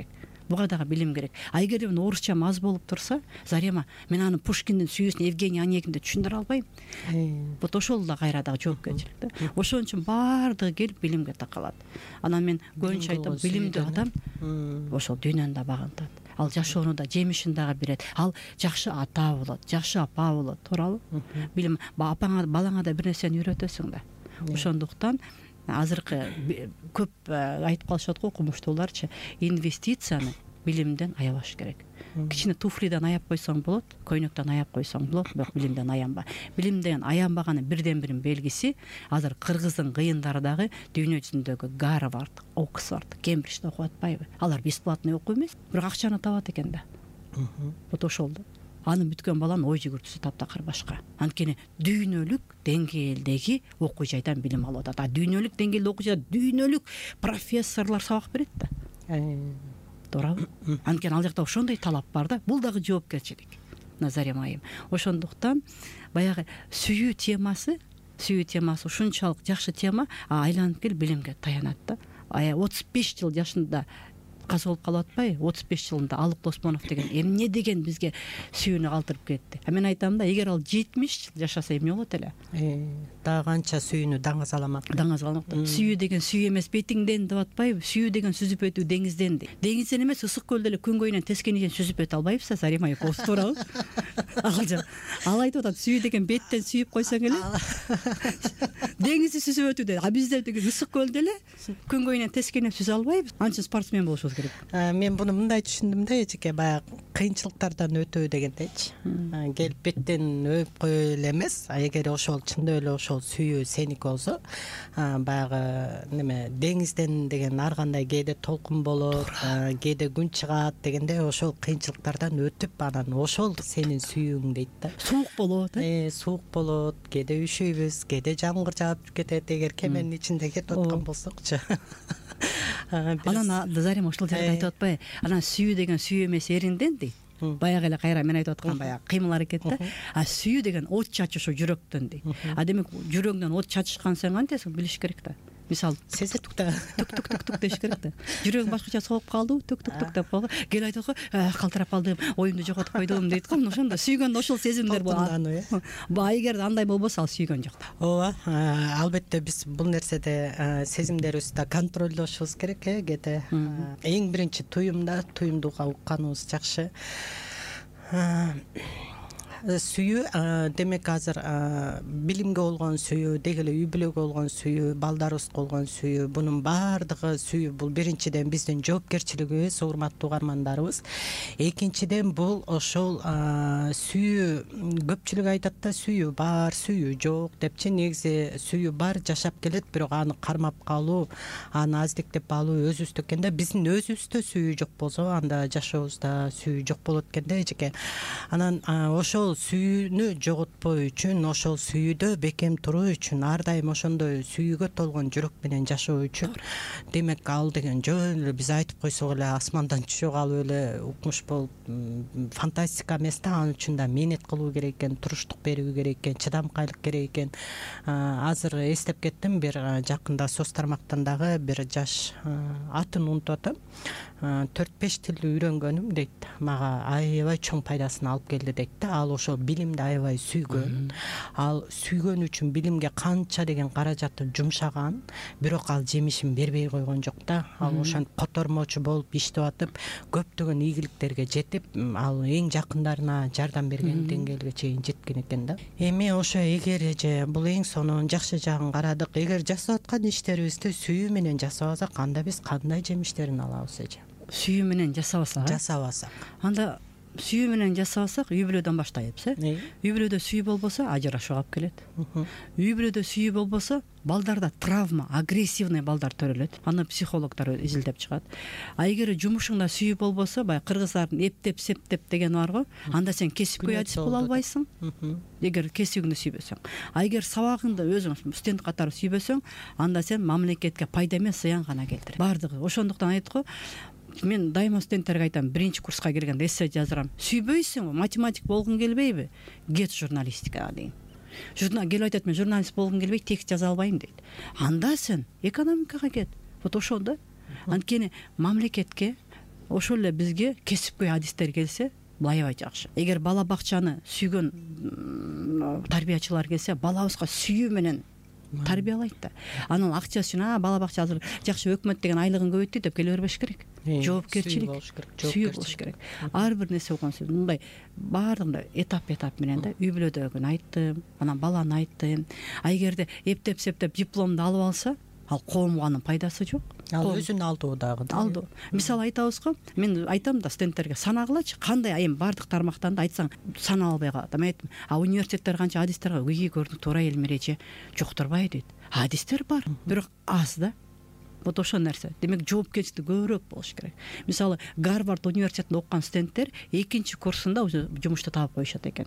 буга дагы билим керек. А эгер мен орусчам аз болуп турса, Зарема, мен аны Пушкиндин сүйүүсүн Евгений Онегинди түшүндүрө албайм. Вот ошол да кайра дагы жоопкерчилик да. Ошон үчүн баардыгы келип билимге такалат. Анан мен көбүнчө айтам, билимдүү адам ошол дүйнөнү да багынтат. Ал жашоону да жемишин дагы берет. Ал жакшы ата болот, жакшы апа болот, туурабы? Билим апаңа, балаңа да бир нерсени үйрөтөсүң да. Ошондуктан азыркы көп айтып калышат го окумуштууларчы, инвестицияны билимден аябаш керек. Кичине туфлиден аяп койсоң болот, көйнөктөн аяп койсоң болот, бирок билимден аянба. Билимден аянбаганын бирден бир белгиси азыр кыргыздын кыйындары дагы дүйнө жүзүндөгү Гарвард, Оксфорд, Кембриджде окуп атпайбы? Алар бесплатный окуу эмес, бирок акчаны табат экен да. Вот ошол да. Аны бүткөн баланын ой жүгүртүүсү таптакыр башка. Анткени дүйнөлүк деңгээлдеги окуу жайдан билим алып атат. А дүйнөлүк деңгээлде окуу жайда дүйнөлүк профессорлор сабак берет да. Туурабы? Анткени ал жакта ошондой талап бар да. Бул дагы жоопкерчилик. Назарем айым. Ошондуктан баягы сүйүү темасы, сүйүү темасы ушунчалык жакшы тема, айланып келип билимге таянат да. отуз беш жыл жашында каза болуп калып атпайбы? отуз беш жылында Алык Досмонов деген эмне деген бизге сүйүүнү калтырып кетти. А мен айтам да, эгер ал жетимиш жыл жашаса эмне болот эле? Дагы канча сүйүүнү даңгыз аламак. Даңгыз аламак. Сүйүү деген сүйүү эмес, бетиңден деп атпайбы? Сүйүү деген сүзүп өтүү деңизден. Деңизден эмес, ысык көлдө эле күн көйүнөн тескениден сүзүп өтө албайбызбы, Зарема айып, туурабы? Ал жа, ал айтып атат, сүйүү деген беттен сүйүп койсоң эле деңизди сүзүп өтүүдө. А бизде деген ысык көлдө эле күн көйүнөн тескениден сүзө албайбыз. Анча спортсмен болушубуз керек. Мен буну мындай түшүндүм да, эжеке, баягы кыйынчылыктардан өтүү дегендейчи. Келип беттен өп коё эле эмес, эгер ошол чындап эле ошол сүйүү сеники болсо, баягы неме деңизден деген ар кандай кээде толкун болот, кээде күн чыгат дегенде ошол кыйынчылыктардан өтүп, анан ошол сенин сүйүүң дейт да. Суук болот, э? Суук болот, кээде үшүйбүз, кээде жамгыр жаап кетет, эгер кеменин ичинде кетип аткан болсокчу. Анан Зарема ошол жерде айтып атпайбы? Анан сүйүү деген сүйүү эмес, эринден дейт. Баягы эле кайра мен айтып аткан баягы кыймыл аракет да. А сүйүү деген от чачышы жүрөктөн дейт. А демек жүрөгүңдөн от чачышкан сен кантесиң билиш керек да. Мисалы, сезет да. Тук тук тук тук деш керек да. Жүрөгүң башкача соғып калдыбы? Тук тук тук деп калды. Кел айтып го, калтырап калдым, оюмду жоготуп койдум дейт го. Ошондо сүйгөндө ошол сезимдер болот. Ба эгер андай болбосо, ал сүйгөн жок. Ооба, албетте биз бул нерседе сезимдерибизди контролдошубуз керек, э, кээде. Эң биринчи туюмда, туюмду укканыбыз жакшы. Сүйүү демек азыр билимге болгон сүйүү, деги эле үй бүлөгө болгон сүйүү, балдарыбызга болгон сүйүү, бунун баардыгы сүйүү. Бул биринчиден биздин жоопкерчилигибиз, урматтуу угармандарыбыз. Экинчиден бул ошол сүйүү, көпчүлүк айтат да, сүйүү бар, сүйүү жок депчи. Негизи сүйүү бар, жашап келет, бирок аны кармап калуу, аны аздиктеп алуу өзүбүздө экен да. Биздин өзүбүздө сүйүү жок болсо, анда жашообузда сүйүү жок болот экен да, эжеке. Анан ошол сүйүүнү жоготпоо үчүн, ошол сүйүүдө бекем туруу үчүн, ар дайым ошондой сүйүүгө толгон жүрөк менен жашоо үчүн, демек ал деген жөн эле биз айтып койсок эле асмандан түшүп алып эле укмуш болуп, фантастика эмес да. Ал үчүн да мээнет кылуу керек экен, туруштук берүү керек экен, чыдамкайлык керек экен. Азыр эстеп кеттим, бир жакында соц тармактан дагы бир жаш, атын унутуп атам, төрт беш тилди үйрөнгөнүм дейт, мага аябай чоң пайдасын алып келди дейт да. Ал ошол билимди аябай сүйгөн. Ал сүйгөн үчүн билимге канча деген каражатын жумшаган, бирок ал жемишин бербей койгон жок да. Ал ошентип котормочу болуп иштеп атып, көптөгөн ийгиликтерге жетип, ал эң жакындарына жардам берген деңгээлге чейин жеткен экен да. Эми ошо эгер эже бул эң сонун жакшы жагын карадык, эгер жасап аткан иштерибизди сүйүү менен жасабасак, анда биз кандай жемиштерин алабыз эже? Сүйүү менен жасабасак, жасабасак, анда сүйүү менен жасабасак, үй бүлөдөн баштайбыз, э? Үй бүлөдө сүйүү болбосо, ажырашууга алып келет. Үй бүлөдө сүйүү болбосо, балдарда травма, агрессивный балдар төрөлөт. Аны психологдор изилдеп чыгат. А эгер жумушуңда сүйүү болбосо, бай кыргыздардын эптеп, септеп деген бар го, анда сен кесипкөй адис боло албайсың. Эгер кесибиңди сүйбөсөң. А эгер сабагыңды өзүң студент катары сүйбөсөң, анда сен мамлекетке пайда эмес, зыян гана келтирет. Бардыгы. Ошондуктан айт го, мен дайыма студенттерге айтам, биринчи курска келгенде эссе жаздырам. Сүйбөйсүңбү, математик болгуң келбейби? Кет журналистикага дейм. Журнал келип айтат, мен журналист болгум келбей, текст жаза албайм дейт. Анда сен экономикага кет. Вот ошол да. Анткени мамлекетке ошол эле бизге кесипкөй адистер келсе былай аябай жакшы. Эгер бала бакчаны сүйгөн тарбиячылар келсе, балабызга сүйүү менен тарбиялайт да. Анын акчасы үчүн бала бакча азыр жакшы, өкмөт деген айлыгын көбөйттү деп келе бербеш керек. Жоопкерчилик сүйүү болуш керек. Ар бир нерсе болгон сөз мындай баардыгында этап этап менен да, үй бүлөдөгүн айттым, анан баланы айттым. А эгерде эптеп септеп дипломду алып алса, ал коомго анын пайдасы жок. Ал өзүн алдоо дагы. Алдоо. Мисалы айтабыз го, мен айтам да студенттерге, санагылачы, кандай айым бардык тармактан да айтсаң сана албай калат. Мен айттым, а университеттер канча адистерге үйгө көрдүк туура элмереже жоктурбай дейт. Адистер бар, бирок аз да. Вот ошол нерсе. Демек жоопкерчилик көбүрөөк болуш керек. Мисалы Гарвард университетинде окуган студенттер экинчи курсунда уже жумушту таап коюшат экен.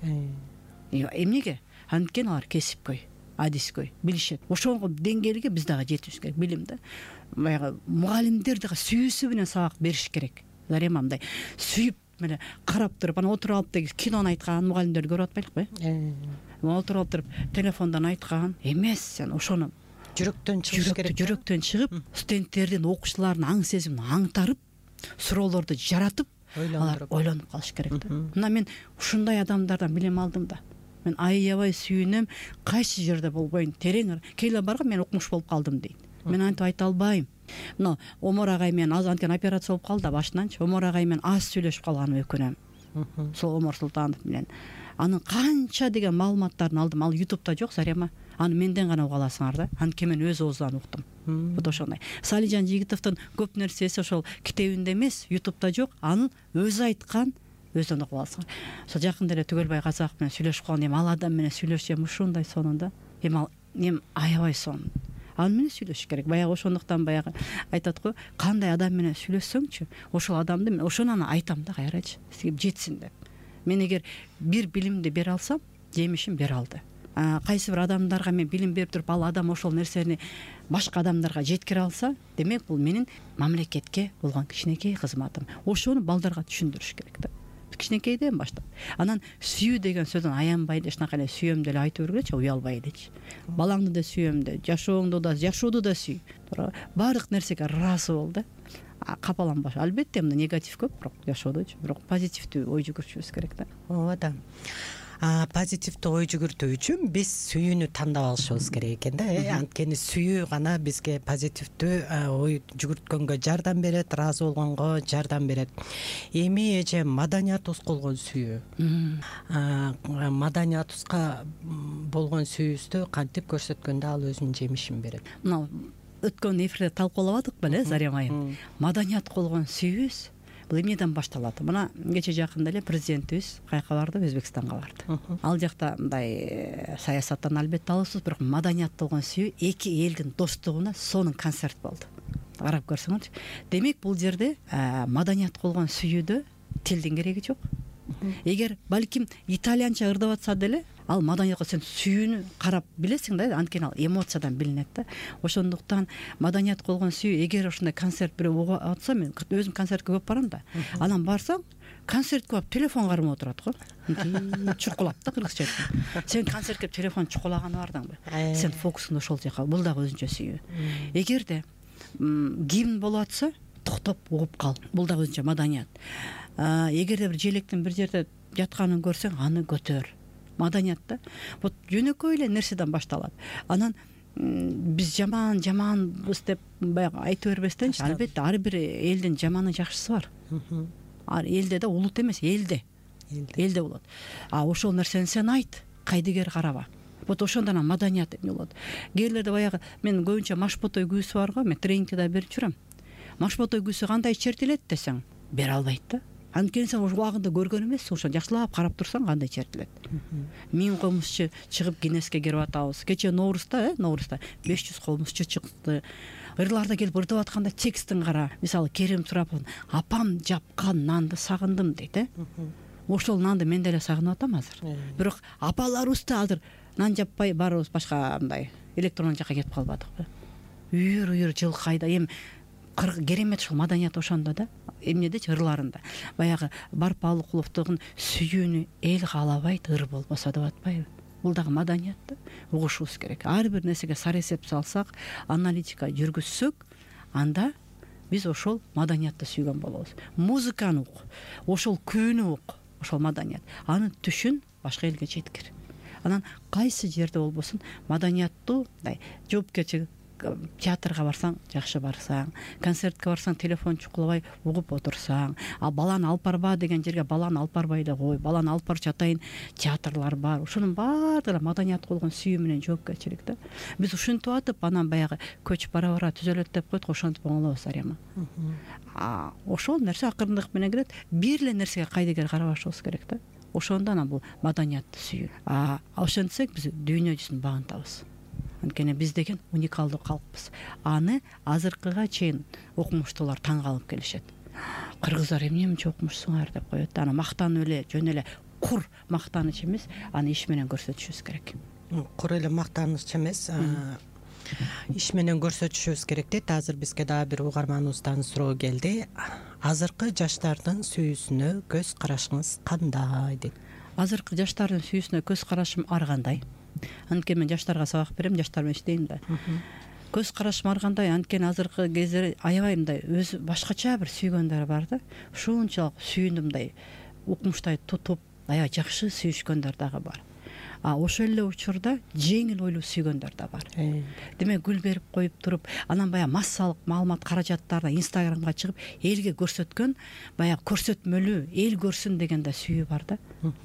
Эмнеге? Анткени алар кесипкөй, адискөй билишет. Ошого деңгээлге биз дагы жетишибиз керек, билим да. Баягы мугалимдер дагы сүйүүсү менен сабак бериш керек. Зарема мындай сүйүп мына карап туруп, анан отуруп алып деги кинону айткан мугалимдерди көрүп атпайлыкпы? Э. Отуруп алып туруп телефондон айткан эмес, сен ошону жүрөктөн чыгыш керек. Жүрөктөн чыгып, студенттердин, окуучулардын аң сезимин аңтарып, суроолорду жаратып, алар ойлонуп калыш керек да. Мына мен ушундай адамдардан билим алдым да. Мен аябай сүйүнөм, кайсы жерде болбойн, терең келе барга мен окумуш болуп калдым дейт. Мен антип айта албайм. Мына Омор агай менен аз анткени операция болуп калды да башынанчы. Омор агай менен аз сүйлөшүп калганым өкүнөм. Сол Омор Султанов менен. Анын канча деген маалыматтарын алдым. Ал ютубта жок, Зарема. Аны менден гана уга аласыңар да. Анткени мен өз оозунан уктум. Вот ошондой. Салижан Жигитовдун көп нерсеси ошол китебинде эмес, ютубта жок. Аны өзү айткан, өзүнөн угуп аласыңар. Ошо жакында эле Түгөлбай Казак менен сүйлөшүп калган, эми ал адам менен сүйлөшсөм ушундай сонунда. Эми ал эми аябай сонун. Ал менен сүйлөшүш керек. Баягы ошондуктан баягы айтат го, кандай адам менен сүйлөшсөңчү, ошол адамды мен ошону айтам да, кайрачы, сизге жетсин деп. Мен эгер бир билимди бере алсам, жемишин бере алды. Кайсы бир адамдарга мен билим берип туруп, ал адам ошол нерсени башка адамдарга жеткире алса, демек бул менин мамлекетке болгон кичинекей кызматым. Ошону балдарга түшүндүрүш керек да. Кичинекейден баштап. Анан сүйүү деген сөздөн аянбай эле, ушунакай эле сүйөм деле айтып бергилечи, уялбай элечи. Балаңды да сүйөм де, жашооңду да, жашооду да сүй. Баардык нерсеге ыраазы бол да. Капаланбаш. Албетте мына негатив көп, бирок жашоодочу, бирок позитивдүү ой жүгүрүшүбүз керек да. Ооба да. А позитивдүү ой жүгүртүү үчүн биз сүйүүнү тандап алышыбыз керек экен да. Анткени сүйүү гана бизге позитивдүү ой жүгүрткөнгө жардам берет, ыраазы болгонго жардам берет. Эми эже маданиятыбыз болгон сүйүү. Маданиятыбызга болгон сүйүүбүздү кантип көрсөткөндө ал өзүнүн жемишин берет. Мына өткөн эфирде талкуулабадык беле, Зарема айым? Маданиятка болгон сүйүүбүз бул эмнеден башталат? Мына кече жакында эле президентибиз каяка барды? Өзбекстанга барды. Ал жакта мындай саясаттан албетте алысыз, бирок маданиятта болгон сүйүү эки элдин достугуна сонун концерт болду. Карап көрсөңөрчү. Демек бул жерде маданиятка болгон сүйүүдө тилдин кереги жок. Эгер балким итальянча ырдап атса деле, ал маданиятка сен сүйүүнү карап билесиң да, анткени ал эмоциядан билинет да. Ошондуктан маданиятка болгон сүйүү, эгер ушундай концерт бирөө угуп атса, мен өзүм концертке көп барам да. Анан барсам, концертке барып телефон кармап отурат го. Чукулап да, кыргызча айтканда. Сен концертке телефон чукулаганы бардыңбы? Сен фокусуңду ошол жака. Бул дагы өзүнчө сүйүү. Эгерде гимн болуп атса, токтоп угуп кал. Бул дагы өзүнчө маданият. Эгерде бир желектин бир жерде жатканын көрсөң, аны көтөр. Маданият да. Вот жөнөкөй эле нерседен башталат. Анан биз жаман жаманбыз деп баягы айтып бербестенчи, албетте ар бир элдин жаманы жакшысы бар. Ар элде да, улут эмес, элде. Элде болот. А ошол нерсени сен айт, кайдыгер караба. Вот ошондон маданият эмне болот. Кээрлерде баягы мен көбүнчө машботой күүсү бар го, мен тренингде да берип жүрөм. Машботой күүсү кандай чертилет десең, бере албайт да. Анткени сен ошол убагында көргөн эмессиң, ошо жакшылап карап турсаң кандай чертилет. Миң комузчу чыгып Гиннеске кирип атабыз. Кече Ноурузда, э, Ноурузда беш жүз комузчу чыкты. Ырларда келип ырдап атканда текстин кара. Мисалы Керим Турапов, апам жапкан нанды сагындым дейт, э. Ошол нанды мен деле сагынып атам азыр. Бирок апаларыбыз да азыр нан жаппай барыбыз башка мындай электрондон жака кетип калбадыкпы? Үйүр-үйүр жылкайда эми керемет ушул маданият ошондо да. Эмнедечи, ырларында. Баягы Барпалыкуловдун сүйүүнү эл каалабайт, ыр болбосо деп атпайбы? Бул дагы маданият да. Угушубуз керек. Ар бир нерсеге сар эсеп салсак, аналитика жүргүзсөк, анда биз ошол маданиятты сүйгөн болобуз. Музыканы ук, ошол күүнү ук, ошол маданият. Анын түшүн башка элге жеткир. Анан кайсы жерде болбосун маданияттуу мындай жоопкерчилик, театрга барсаң жакшы барсаң, концертке барсаң телефон чукулабай угуп отурсаң, а баланы алып барба деген жерге баланы алып барбай да кой, баланы алып барчы атайын театрлар бар. Ошонун баардыгы маданият болгон сүйүү менен жоопкерчилик да. Биз ушинтип атып анан баягы көчүп бара бара түзөлөт деп койдук, ошентип оңолобуз Арема. А ошол нерсе акырындык менен келет. Бир эле нерсеге кайдыгер карабашыбыз керек да. Ошондо анан бул маданиятты сүйүү. А ошентсек биз дүйнө жүзүн багынтабыз. Анткени биз деген уникалдуу калкпыз. Аны азыркыга чейин окумуштуулар таң калып келишет. Кыргыздар эмне мынча окумушсуңар деп коет. Аны мактанып эле, жөн эле кур мактаныч эмес, аны иш менен көрсөтүшүбүз керек. Кур эле мактаныч эмес, иш менен көрсөтүшүбүз керек дейт. Азыр бизге дагы бир угарманыбыздан суроо келди. Азыркы жаштардын сүйүүсүнө көз карашыңыз кандай дейт. Азыркы жаштардын сүйүүсүнө көз карашым ар кандай. Анткени мен жаштарга сабак берем, жаштар менен иштейм да. Көз карашым ар кандай, анткени азыркы кезде аябай мындай өзү башкача бир сүйгөндөр бар да. Ушунчалык сүйүнүп мындай укмуштай тутуп, аябай жакшы сүйүшкөндөр дагы бар. А ошол эле учурда жеңил ойлуу сүйгөндөр да бар. Демек гүл берип коюп туруп, анан баягы массалык маалымат каражаттарды Инстаграмга чыгып, элге көрсөткөн, баягы көрсөтмөлүү, эл көрсүн деген да сүйүү бар да.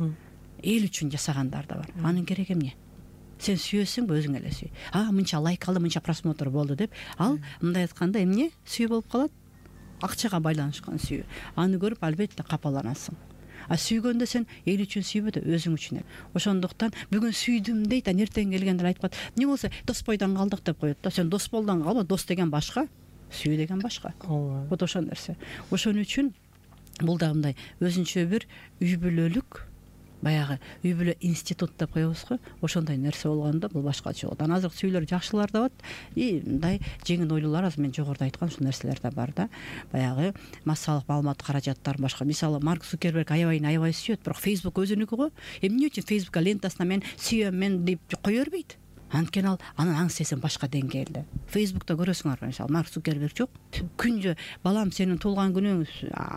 Эл үчүн жасагандар да бар. Анын кереги эмне? Сен сүйөсүңбү, өзүң эле сүй. А мынча лайк алды, мынча просмотр болду деп, ал мындай айтканда эмне сүйүү болуп калат? Акчага байланышкан сүйүү. Аны көрүп албетте капаланасың. А сүйгөндө сен эл үчүн сүйбө да, өзүң үчүн. Ошондуктан бүгүн сүйдүм дейт, а эртең келгенде айтып калат. Эмне болсо дос бойдон калдык деп коет да. Сен дос болдон калба, дос деген башка, сүйүү деген башка. Вот ошол нерсе. Ошон үчүн бул да мындай өзүнчө бир үй бүлөлүк, баягы үй бүлө институт деп коебузго, ошондой нерсе болгондо бул башкача болот. Анан азыркы сүйүүлөр жакшылар да бар, и мындай жеңил ойлуулар, азыр мен жогоруда айткан ушул нерселер да бар да. Баягы массалык маалымат каражаттар башка. Мисалы Марк Цукерберг аябай аябай сүйөт, бирок Facebook өзүнүкү го. Эмне үчүн Facebookка лентасына мен сүйөм мен деп кое бербейт? Анткени ал анын аң сезим башка деңгээлде. Facebookта көрөсүңөр, мисалы Марк Цукерберг жок. Күнжө балам сенин туулган күнүң,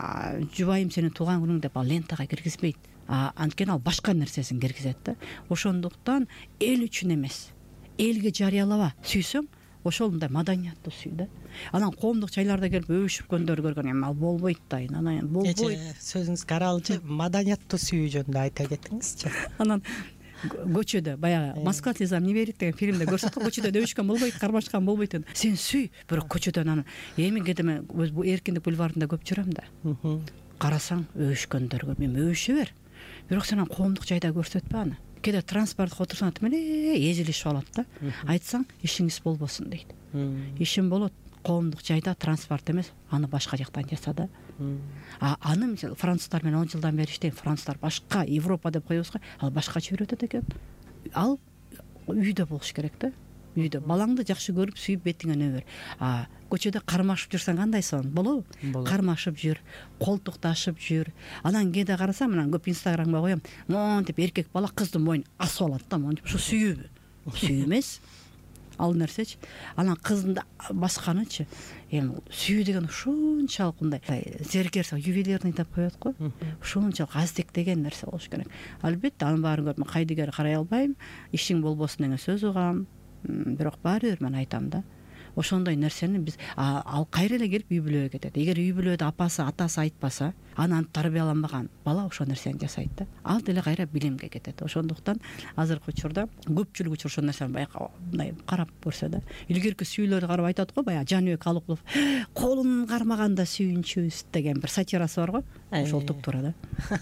жубайым сенин туулган күнүң деп ал лентага киргизбейт. А анткени ал башка нерсесин киргизет да. Ошондуктан эл үчүн эмес, элге жарыялаба сүйсөң, ошол мындай маданияттуу сүй да. Анан коомдук жайларда келип өбүшүпкөндөр көргөн, эми ал болбойт да, анан болбойт. Сөзүңүзгө аралчы маданияттуу сүйүү жөнүндө айта кетиңизчи. Анан көчөдө баягы Москва слезам не верит деген фильмде көрсөттү, көчөдө өбүшкөн болбойт, кармашкан болбойт. Сен сүй, бирок көчөдөн аны эми кээде мен өз эркиндик бульварында көп жүрөм да. Карасаң өбүшкөндөргө мен өбүшө бер. Бирок сен коомдук жайда көрсөтпө аны. Кээде транспортко отурсаң эле эзилишип алат да. Айтсаң ишиңиз болбосун дейт. Ишим болот, коомдук жайда транспорт эмес, аны башка жактан жаса да. А аны француздар менен он жылдан бери иштейм. Француздар башка, Европа деп коебузго, ал башкача үйрөтөт экен. Ал үйдө болуш керек да. Үйдө балаңды жакшы көрүп сүйүп бетиңе өнө бер. А көчөдө кармашып жүрсөң кандай сон? Болобу? Кармашып жүр, колтукташып жүр. Анан кээде карасам, анан көп Инстаграмга коем. Монтип эркек бала кыздын мойнун асып алат да, монтип. Ушу сүйүүбү? Сүйүү эмес. Ал нерсечи. Анан кыздын басканычы. Эми сүйүү деген ушунчалык мындай зергер, ювелирный деп коет го. Ушунчалык аздектеген нерсе болуш керек. Албетте анын баарын көрүп мен кайдыгер карай албайм. Ишиң болбосун деген сөз угам. Бирок баары бир мен айтам да. Ошондой нерсени биз ал кайра эле келип үй бүлөгө кетет. Эгер үй бүлөдө апасы, атасы айтпаса, анан тарбияланбаган бала ошол нерсени жасайт да. Ал деле кайра билимге кетет. Ошондуктан азыркы учурда көпчүлүк учур ошол нерсени баягы мындай карап көрсө да. Илгерки сүйүүлөрдү карап айтат го, баягы Жаныбек Алыкулов колун кармаганда сүйүнчүбүз деген бир сатирасы бар го. Ошол туптуура да.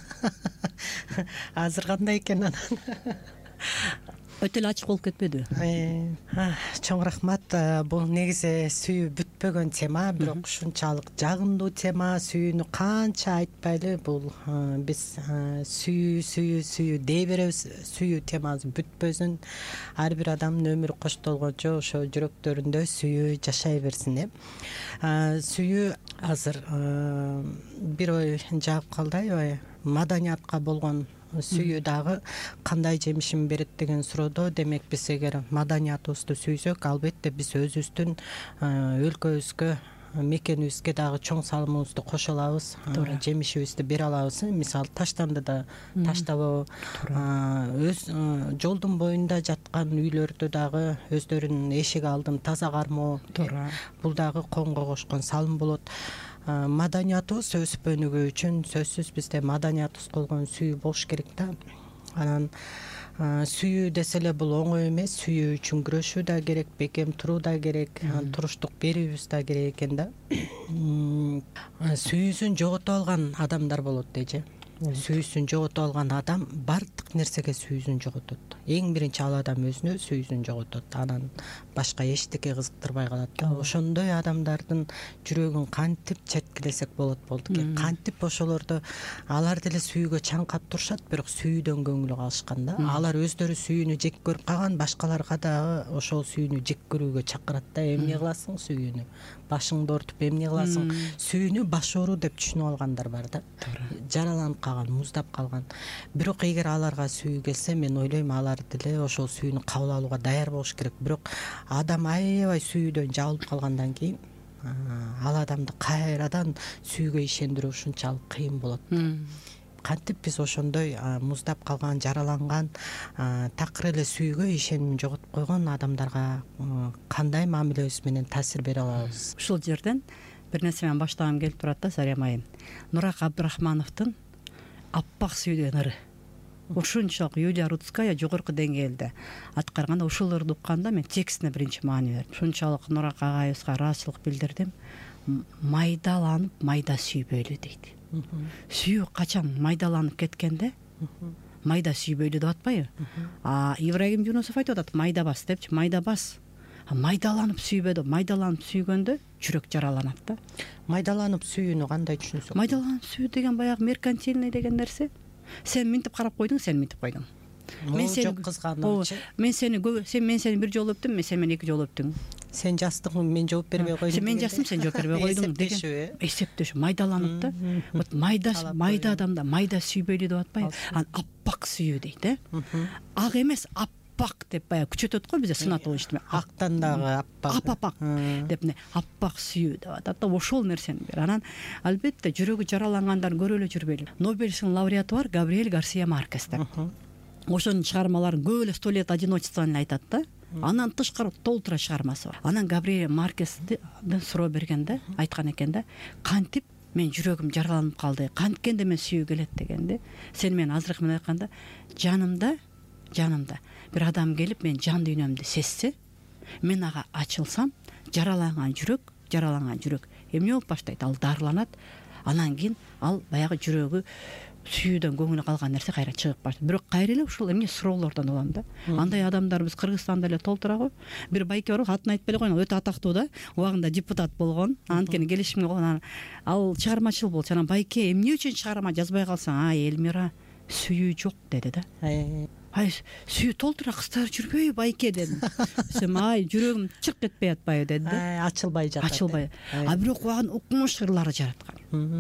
Азыр кандай экен анан? Өтө эле ачык болуп кетпедиби? Чоң рахмат. Бул негизи сүйүү бүтпөгөн тема, бирок ушунчалык жагымдуу тема. Сүйүүнү канча айтпайлы, бул биз сүйүү, сүйүү, сүйүү дей беребиз. Сүйүү темасы бүтпөсүн. Ар бир адамдын өмүрү коштолгончо ошо жүрөктөрүндө сүйүү жашай берсин, э. Сүйүү азыр бир ой жаап калды, аябай маданиятка болгон сүйүү дагы кандай жемишин берет деген суроодо, демек биз эгер маданиятыбызды сүйсөк, албетте биз өзүбүздүн өлкөбүзгө мекенибизге дагы чоң салымыбызды кошо алабыз, жемишибизди бере алабыз. Мисалы таштанды да таштабы, өз жолдун боюнда жаткан үйлөрдү дагы өздөрүнүн эшик алдын таза кармоо, бул дагы коомго кошкон салым болот. Маданиятыбыз өсүп өнүгүү үчүн сөзсүз бизде маданиятыбыз болгон сүйүү болуш керек да. Анан сүйүү десе эле бул оңой эмес. Сүйүү үчүн күрөшүү да керек, бекем туруу да керек, туруштук берүүбүз да керек экен да. Сүйүүсүн жоготуп алган адамдар болот дейчи. Сүйүүсүн жоготуп алган адам бардык нерсеге сүйүүсүн жоготот. Эң биринчи ал адам өзүнө сүйүүсүн жоготот. Анан башка эчтеке кызыктырбай калат да. Ошондой адамдардын жүрөгүн кантип четкилесек болот болду экен. Кантип ошолорду алар деле сүйүүгө чаңкап турушат, бирок сүйүүдөн көңүл калышкан да. Алар өздөрү сүйүүнү жек көрүп калган, башкаларга дагы ошол сүйүүнү жек көрүүгө чакырат да. Эмне кыласың сүйүүнү? Башыңды ортуп эмне кыласың? Сүйүүнү баш оору деп түшүнүп алгандар бар да. Жараланып калган, муздап калган. Бирок эгер аларга сүйүү келсе, мен ойлойм алар деле ошол сүйүүнү кабыл алууга даяр болуш керек. Бирок адам аябай сүйүүдөн жабылып калгандан кийин ал адамды кайрадан сүйүүгө ишендирүү ушунчалык кыйын болот. Кантип биз ошондой муздап калган, жараланган, такыр эле сүйүүгө ишеним жоготуп койгон адамдарга кандай мамилебиз менен таасир бере алабыз? Ушул жерден бир нерсе менен баштагым келип турат да, Зария майым. Нурак Абдрахмановдун Аппак сүйүүдөн ыры. Ушунчалык Юлия Рудская жогорку деңгээлде аткарганда, ушуларды укканда мен текстине биринчи маани бердим. Ушунчалык Нурак агайыбызга ыраазычылык билдирдим. Майдаланып, майда сүйбөйлү дейт. Сүйүү качан майдаланып кеткенде майда сүйбөйлү деп атпайбы? А Ибрагим Жунусов айтып атат, майда бас депчи, майда бас. Майдаланып сүйбөдө, майдаланып сүйгөндө жүрөк жараланат да. Майдаланып сүйүүнү кандай түшүнсөк? Майдаланып сүйүү деген баягы меркантильный деген нерсе. Сен минтип карап койдуң, сен минтип койдуң. Мен сени кызганычы. Мен сени сен мен сени бир жолу өптүм, мен сен мени эки жолу өптүң. Сен жастың, мен жооп бербей койдум. Сен мен жастым, сен жооп бербей койдуң деген. Эсептешүү, майдаланып да. Вот майда майда адамда майда сүйбөйлү деп атпайбы? Анан аппак сүйүү дейт, э? Ак эмес, аппак деп баягы күчөтөт го бизде сынатып алыштым. Актан дагы аппак. Аппак деп не аппак сүйүү деп атат да. Ошол нерсени бер. Анан албетте жүрөгү жаралангандарды көрө эле жүрбөйлү. Нобель сыйлыгынын лауреаты бар Габриэль Гарсия Маркес деп. Ошонун чыгармаларын көп эле сто лет одиночествоны айтат да. Анан тышкары толтура чыгармасы бар. Анан Габриэль Маркесден суроо бергенде айткан экен да, кантип мен жүрөгүм жараланып калды, канткенде мен сүйүү келет дегенде, сен мен азыркы менен айтканда, жанымда, жанымда бир адам келип мен жан дүйнөмдү сезсе, мен ага ачылсам, жараланган жүрөк, жараланган жүрөк эмне болуп баштайт? Ал дарыланат. Анан кийин ал баягы жүрөгү сүйүүдөн көңүлү калган нерсе кайра чыгып баштайт. Бирок кайра эле ушул эмне суроолордон улам да. Андай адамдар биз Кыргызстанда эле толтура. Бир байке бар, атын айтпай эле коеюн, өтө атактуу да. Убагында депутат болгон. Анткени келишимге болгон. Ал чыгармачыл болчу. Анан байке эмне үчүн чыгарма жазбай калсаң? Ай, Элмира, сүйүү жок деди да. Ай, сүйүү толтура кыздар жүрбөйбү байке дедим. Сен ай, жүрөгүм чырк этпей атпайбы деди да. Ачылбай жатат. Ачылбай. А бирок убагын укмуш ырлары жараткан.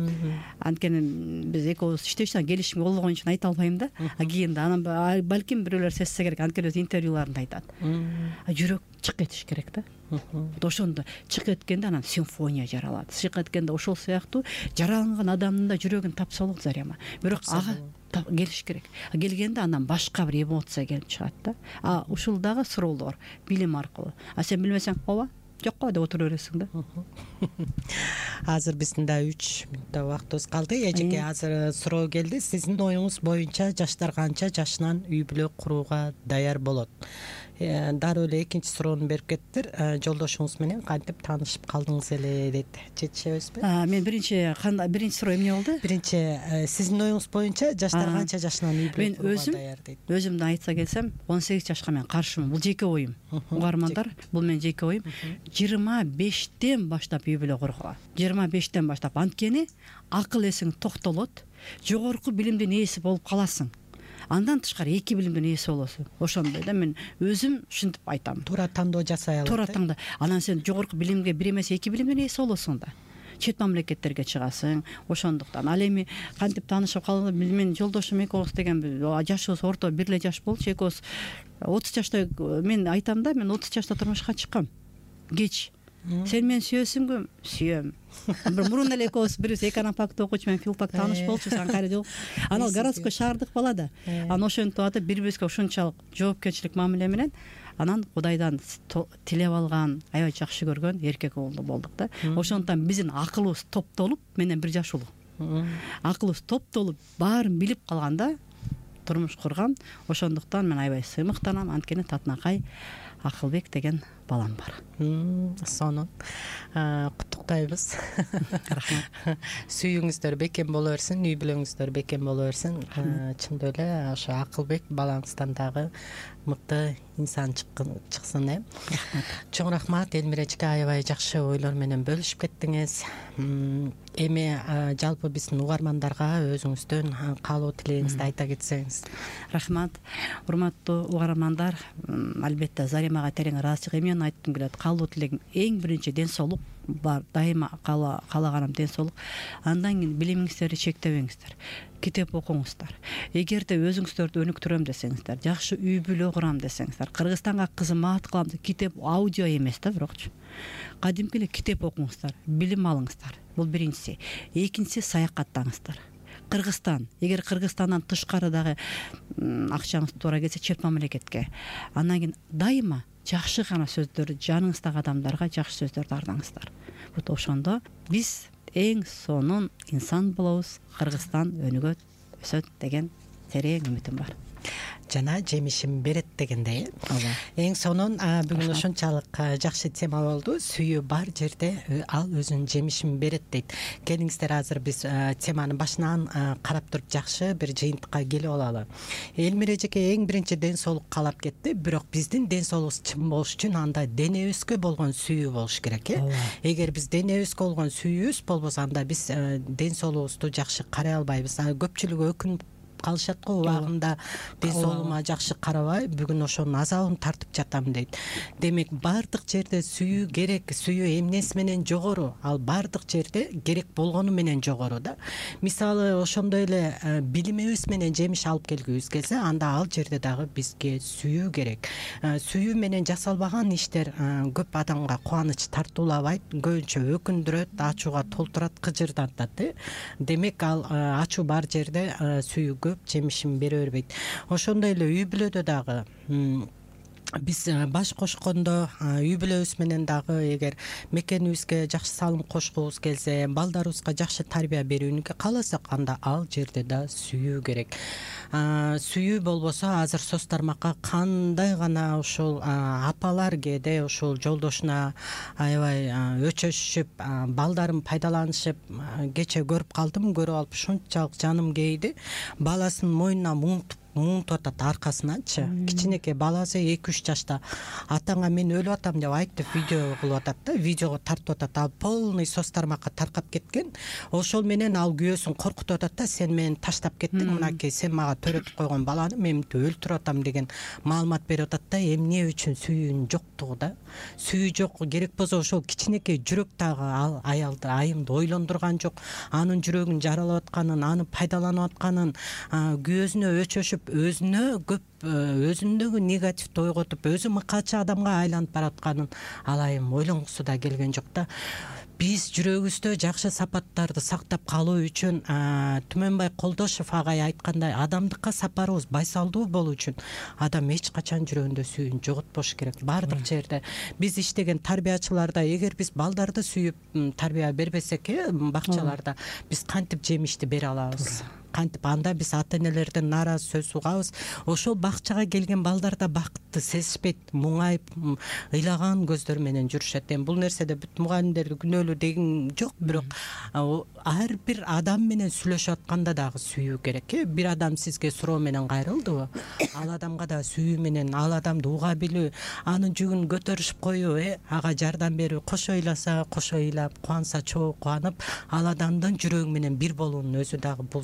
Анткени биз экөөбүз иштешибиз, келишимге болгон үчүн айта албайм да. А кийин да анан балким бирөөлөр сезсе керек, анткени өз интервьюларында айтат. А жүрөк чык этиш керек да. Ошондо чык эткенде анан симфония жаралат. Чык эткенде ошол сыяктуу жараланган адамдын да жүрөгүн тапса болот Зарема. Бирок ага келиш керек. Келгенде анан башка бир эмоция келип чыгат да. А ушул дагы суроолор билим аркылуу. А сен билмесең, ооба, жокко деп отура бересиң да. Азыр биздин да үч мүнөттө убактыбыз калды. Эжеке, азыр суроо келди. Сиздин оюңуз боюнча жаштар канча жашынан үй бүлө курууга даяр болот? Дароо эле экинчи суроону берип кеттир. Жолдошуңуз менен кантип таанышып калдыңыз эле дейт. Жетишебизби? Мен биринчи кандай биринчи суроо эмне болду? Биринчи сиздин оюңуз боюнча жаштар канча жашынан үй бүлө курууга даяр дейт. Мен өзүм өзүмдү айтса келсем, он сегиз жашка мен каршымын. Бул жеке оюм. Угармандар, бул менин жеке оюм. жыйырма бештен баштап үй бүлө курууга. жыйырма бештен баштап, анткени акыл эсиң токтолот, жогорку билимдин ээси болуп каласың. Андан тышкары эки билимдин ээси болосуң. Ошондой да, мен өзүм ушинтип айтам. Туура тандоо жасай алат. Туура тандоо. Анан сен жогорку билимге бир эмес эки билимдин ээси болосуң да. Чет мамлекеттерге чыгасың. Ошондуктан ал эми кантип таанышып калды, мен жолдошум экөөбүз деген жашыбыз орто бир эле жаш болчу. Экөөбүз отуз жашта, мен айтам да, мен отуз жашта турмушка чыккам. Кеч. Сен мени сүйөсүңбү? Сүйөм. Бир мурун эле экөөбүз бирибиз экономфакты окуучу менен филфак тааныш болчубуз, анан кайра жок. Анан городской шаардык бала да. Анан ошентип атып бири-бирибизге ушунчалык жоопкерчилик мамиле менен анан Кудайдан тилеп алган, аябай жакшы көргөн эркек уулу болдук да. Ошондуктан биздин акылыбыз топтолуп, менен бир жаш улуу. Акылыбыз топтолуп, баарын билип калганда турмуш курган. Ошондуктан мен аябай сыймыктанам, анткени Татынакай Акылбек деген балам бар. Сонун куттуктайбыз. Рахмат. Сүйүүңүздөр бекем боло берсин, үй бүлөңүздөр бекем боло берсин. Чындап эле ошо Акылбек балаңыздан дагы мыкты инсан чыксын, э. Чоң рахмат. Элмиречке аябай жакшы ойлор менен бөлүшүп кеттиңиз. Эми жалпы биздин угармандарга өзүңүздөн каалоо тилегиңизди айта кетсеңиз. Рахмат. Урматтуу угармандар, албетте Заримага терең ыраазычылык эмнени айткым келет. Каалоо тилегим эң биринчи ден соолук бар. Дайыма каалаганым ден соолук. Андан кийин билимиңиздерди чектебеңиздер. Китеп окуңуздар. Эгерде өзүңүздөрдү өнүктүрөм десеңиздер, жакшы үй бүлө курам десеңиздер, Кыргызстанга кызмат кылам деп китеп аудио эмес да, бирокчу. Кадимки эле китеп окуңуздар, билим алыңыздар. Бул биринчиси. Экинчиси саякаттаңыздар. Кыргызстан, эгер Кыргызстандан тышкары дагы акчаңыз туура келсе, чет мамлекетке. Андан кийин дайыма жакшы гана сөздөрдү, жаныңыздагы адамдарга жакшы сөздөрдү ардаңыздар. Вот ошондо биз эң сонун инсан болобуз, Кыргызстан өнүгөт, өсөт деген терең үмүтүм бар. Жана жемишин берет дегендей. Эң сонун бүгүн ошончалык жакшы тема болду. Сүйүү бар жерде ал өзүнүн жемишин берет дейт. Келиңиздер, азыр биз теманын башынан карап туруп жакшы бир жыйынтыкка келип алалы. Элмира эжеке эң биринчи ден соолук каалап кетти, бирок биздин ден соолугубуз чын болуш үчүн анда денебизге болгон сүйүү болуш керек, э. Эгер биз денебизге болгон сүйүүбүз болбосо, анда биз ден соолугубузду жакшы карай албайбыз. Көпчүлүгү өкүнүп калышат го, убагында ден соолугума жакшы карабай, бүгүн ошонун азабын тартып жатам дейт. Демек, бардык жерде сүйүү керек. Сүйүү эмнеси менен жогору? Ал бардык жерде керек болгону менен жогору да. Мисалы, ошондой эле билимибиз менен жемиш алып келгибиз келсе, анда ал жерде дагы бизге сүйүү керек. Сүйүү менен жасалбаган иштер көп адамга кубаныч тартуулабайт, көбүнчө өкүндүрөт, ачууга толтурат, кыжырдатат, э. Демек, ал ачуу бар жерде сүйүү көп жемишин бере бербейт. Ошондой эле үй бүлөдө дагы биз баш кошкондо, үй бүлөбүз менен дагы эгер мекенибизге жакшы салым кошкубуз келсе, балдарыбызга жакшы тарбия берүүнү кааласак, анда ал жерде да сүйүү керек. Сүйүү болбосо, азыр соц тармакка кандай гана ушул апалар кээде ушул жолдошуна аябай өчөшүп, балдарын пайдаланышып, кече көрүп калдым, көрүп алып ушунчалык жаным кейди. Баласын мойнуна муңтуп муңтуп атат аркасынанчы. Кичинекей баласы эки үч жашта. Атаңа мен өлүп атам деп айтып видео кылып атат да, видеого тартып атат. Ал полный соц тармакка таркап кеткен. Ошол менен ал күйөөсүн коркутуп атат да, сен мени таштап кеттиң, мынакей сен мага төрөтүп койгон баланы мен өлтүрүп атам деген маалымат берип атат да. Эмне үчүн? Сүйүүнүн жоктугу да. Сүйүү жок. Керек болсо ошол кичинекей жүрөк дагы ал аялды, айымды ойлондурган жок. Анын жүрөгүн жаралап атканын, аны пайдаланып атканын, күйөөсүнө өчөшүп, өзүнө көп өзүндөгү негативди ойготуп, өзү мыкаачы адамга айланып баратканын ал айым ойлонгусу да келген жок да. Биз жүрөгүбүздө жакшы сапаттарды сактап калуу үчүн, Түмөнбай Колдошев агай айткандай, адамдыкка сапарыбыз байсалдуу болуу үчүн адам эч качан жүрөгүндө сүйүүнү жоготпош керек. Бардык жерде биз иштеген тарбиячыларда, эгер биз балдарды сүйүп тарбия бербесек, бакчаларда биз кантип жемишти бере алабыз? Кантип? Анда биз ата-энелерден нааразы сөз угабыз. Ошол бакчага келген балдар да бакытты сезишпейт, муңайып, ыйлаган көздөр менен жүрүшөт. Эми бул нерседе бүт мугалимдерди күнөөлүү деген жок, бирок ар бир адам менен сүйлөшүп атканда дагы сүйүү керек. Бир адам сизге суроо менен кайрылдыбы? Ал адамга да сүйүү менен, ал адамды уга билүү, анын жүгүн көтөрүшүп коюу, э, ага жардам берүү, кошо ыйласа, кошо ыйлап, кубанса чогуу кубанып, ал адамдын жүрөгү менен бир болуунун өзү дагы бул сүйүү.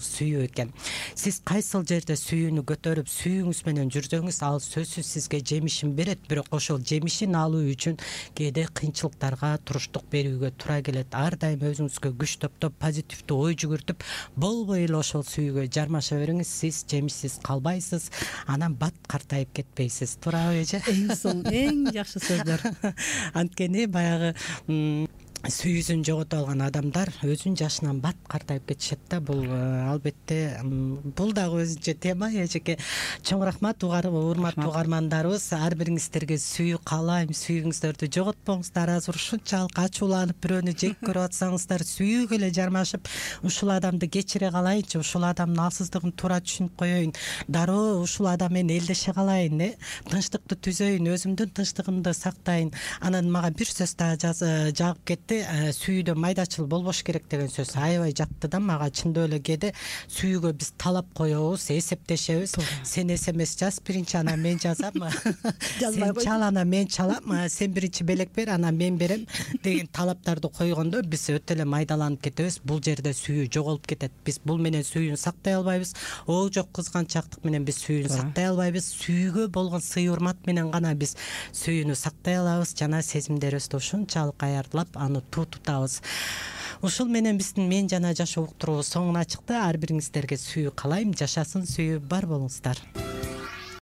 сүйүү экен. Сиз кайсыл жерде сүйүүнү көтөрүп сүйүүңүз менен жүрсөңүз, ал сөзсүз сизге жемишин берет. Бирок ошол жемишин алуу үчүн кээде кыйынчылыктарга туруштук берүүгө туура келет. Ар дайым өзүңүзгө күч топтоп, позитивдүү ой жүгүртүп, болбой эле ошол сүйүүгө жармаша бериңиз. Сиз жемишсиз калбайсыз, анан бат картайып кетпейсиз. Туурабы эже? Эң сонун, эң жакшы сөздөр. Анткени баягы сүйүүсүн жогото алган адамдар өзүнүн жашынан бат картайып кетишет да. Бул албетте бул дагы өзүнчө тема. Эжеке чоң рахмат, урматтуу угармандарыбыз. Ар бириңиздерге сүйүү каалайм. Сүйүүңүздөрдү жоготпоңуздар. Азыр ушунчалык ачууланып бирөөнү жек көрүп атсаңыздар, сүйүүгө эле жармашып, ушул адамды кечире калайынчы, ушул адамдын алсыздыгын туура түшүнүп коеюн, дароо ушул адам менен элдеше калайын, э тынчтыкты түзөйүн, өзүмдүн тынчтыгымды сактайын. Анан мага бир сөз дагы жагып кетти. Сүйүүдө майдачыл болбош керек деген сөз аябай жакты да мага. Чындап эле кээде сүйүүгө биз талап коебуз, эсептешебиз. Сен эсемес жаз биринчи, анан мен жазам. Сен чал, анан мен чалам. Сен биринчи белек бер, анан мен берем деген талаптарды койгондо биз өтө эле майдаланып кетебиз. Бул жерде сүйүү жоголуп кетет. Биз бул менен сүйүүнү сактай албайбыз. Ол жок кызганчактык менен биз сүйүүнү сактай албайбыз. Сүйүүгө болгон сый урмат менен гана биз сүйүүнү сактай алабыз. Жана сезимдерибизди ушунчалык аярдылап аны туу тутабыз. Ушул менен биздин мен жана жашоо уктуруубуз соңуна чыкты. Ар бириңиздерге сүйүү каалайм. Жашасын сүйүү, бар болуңуздар.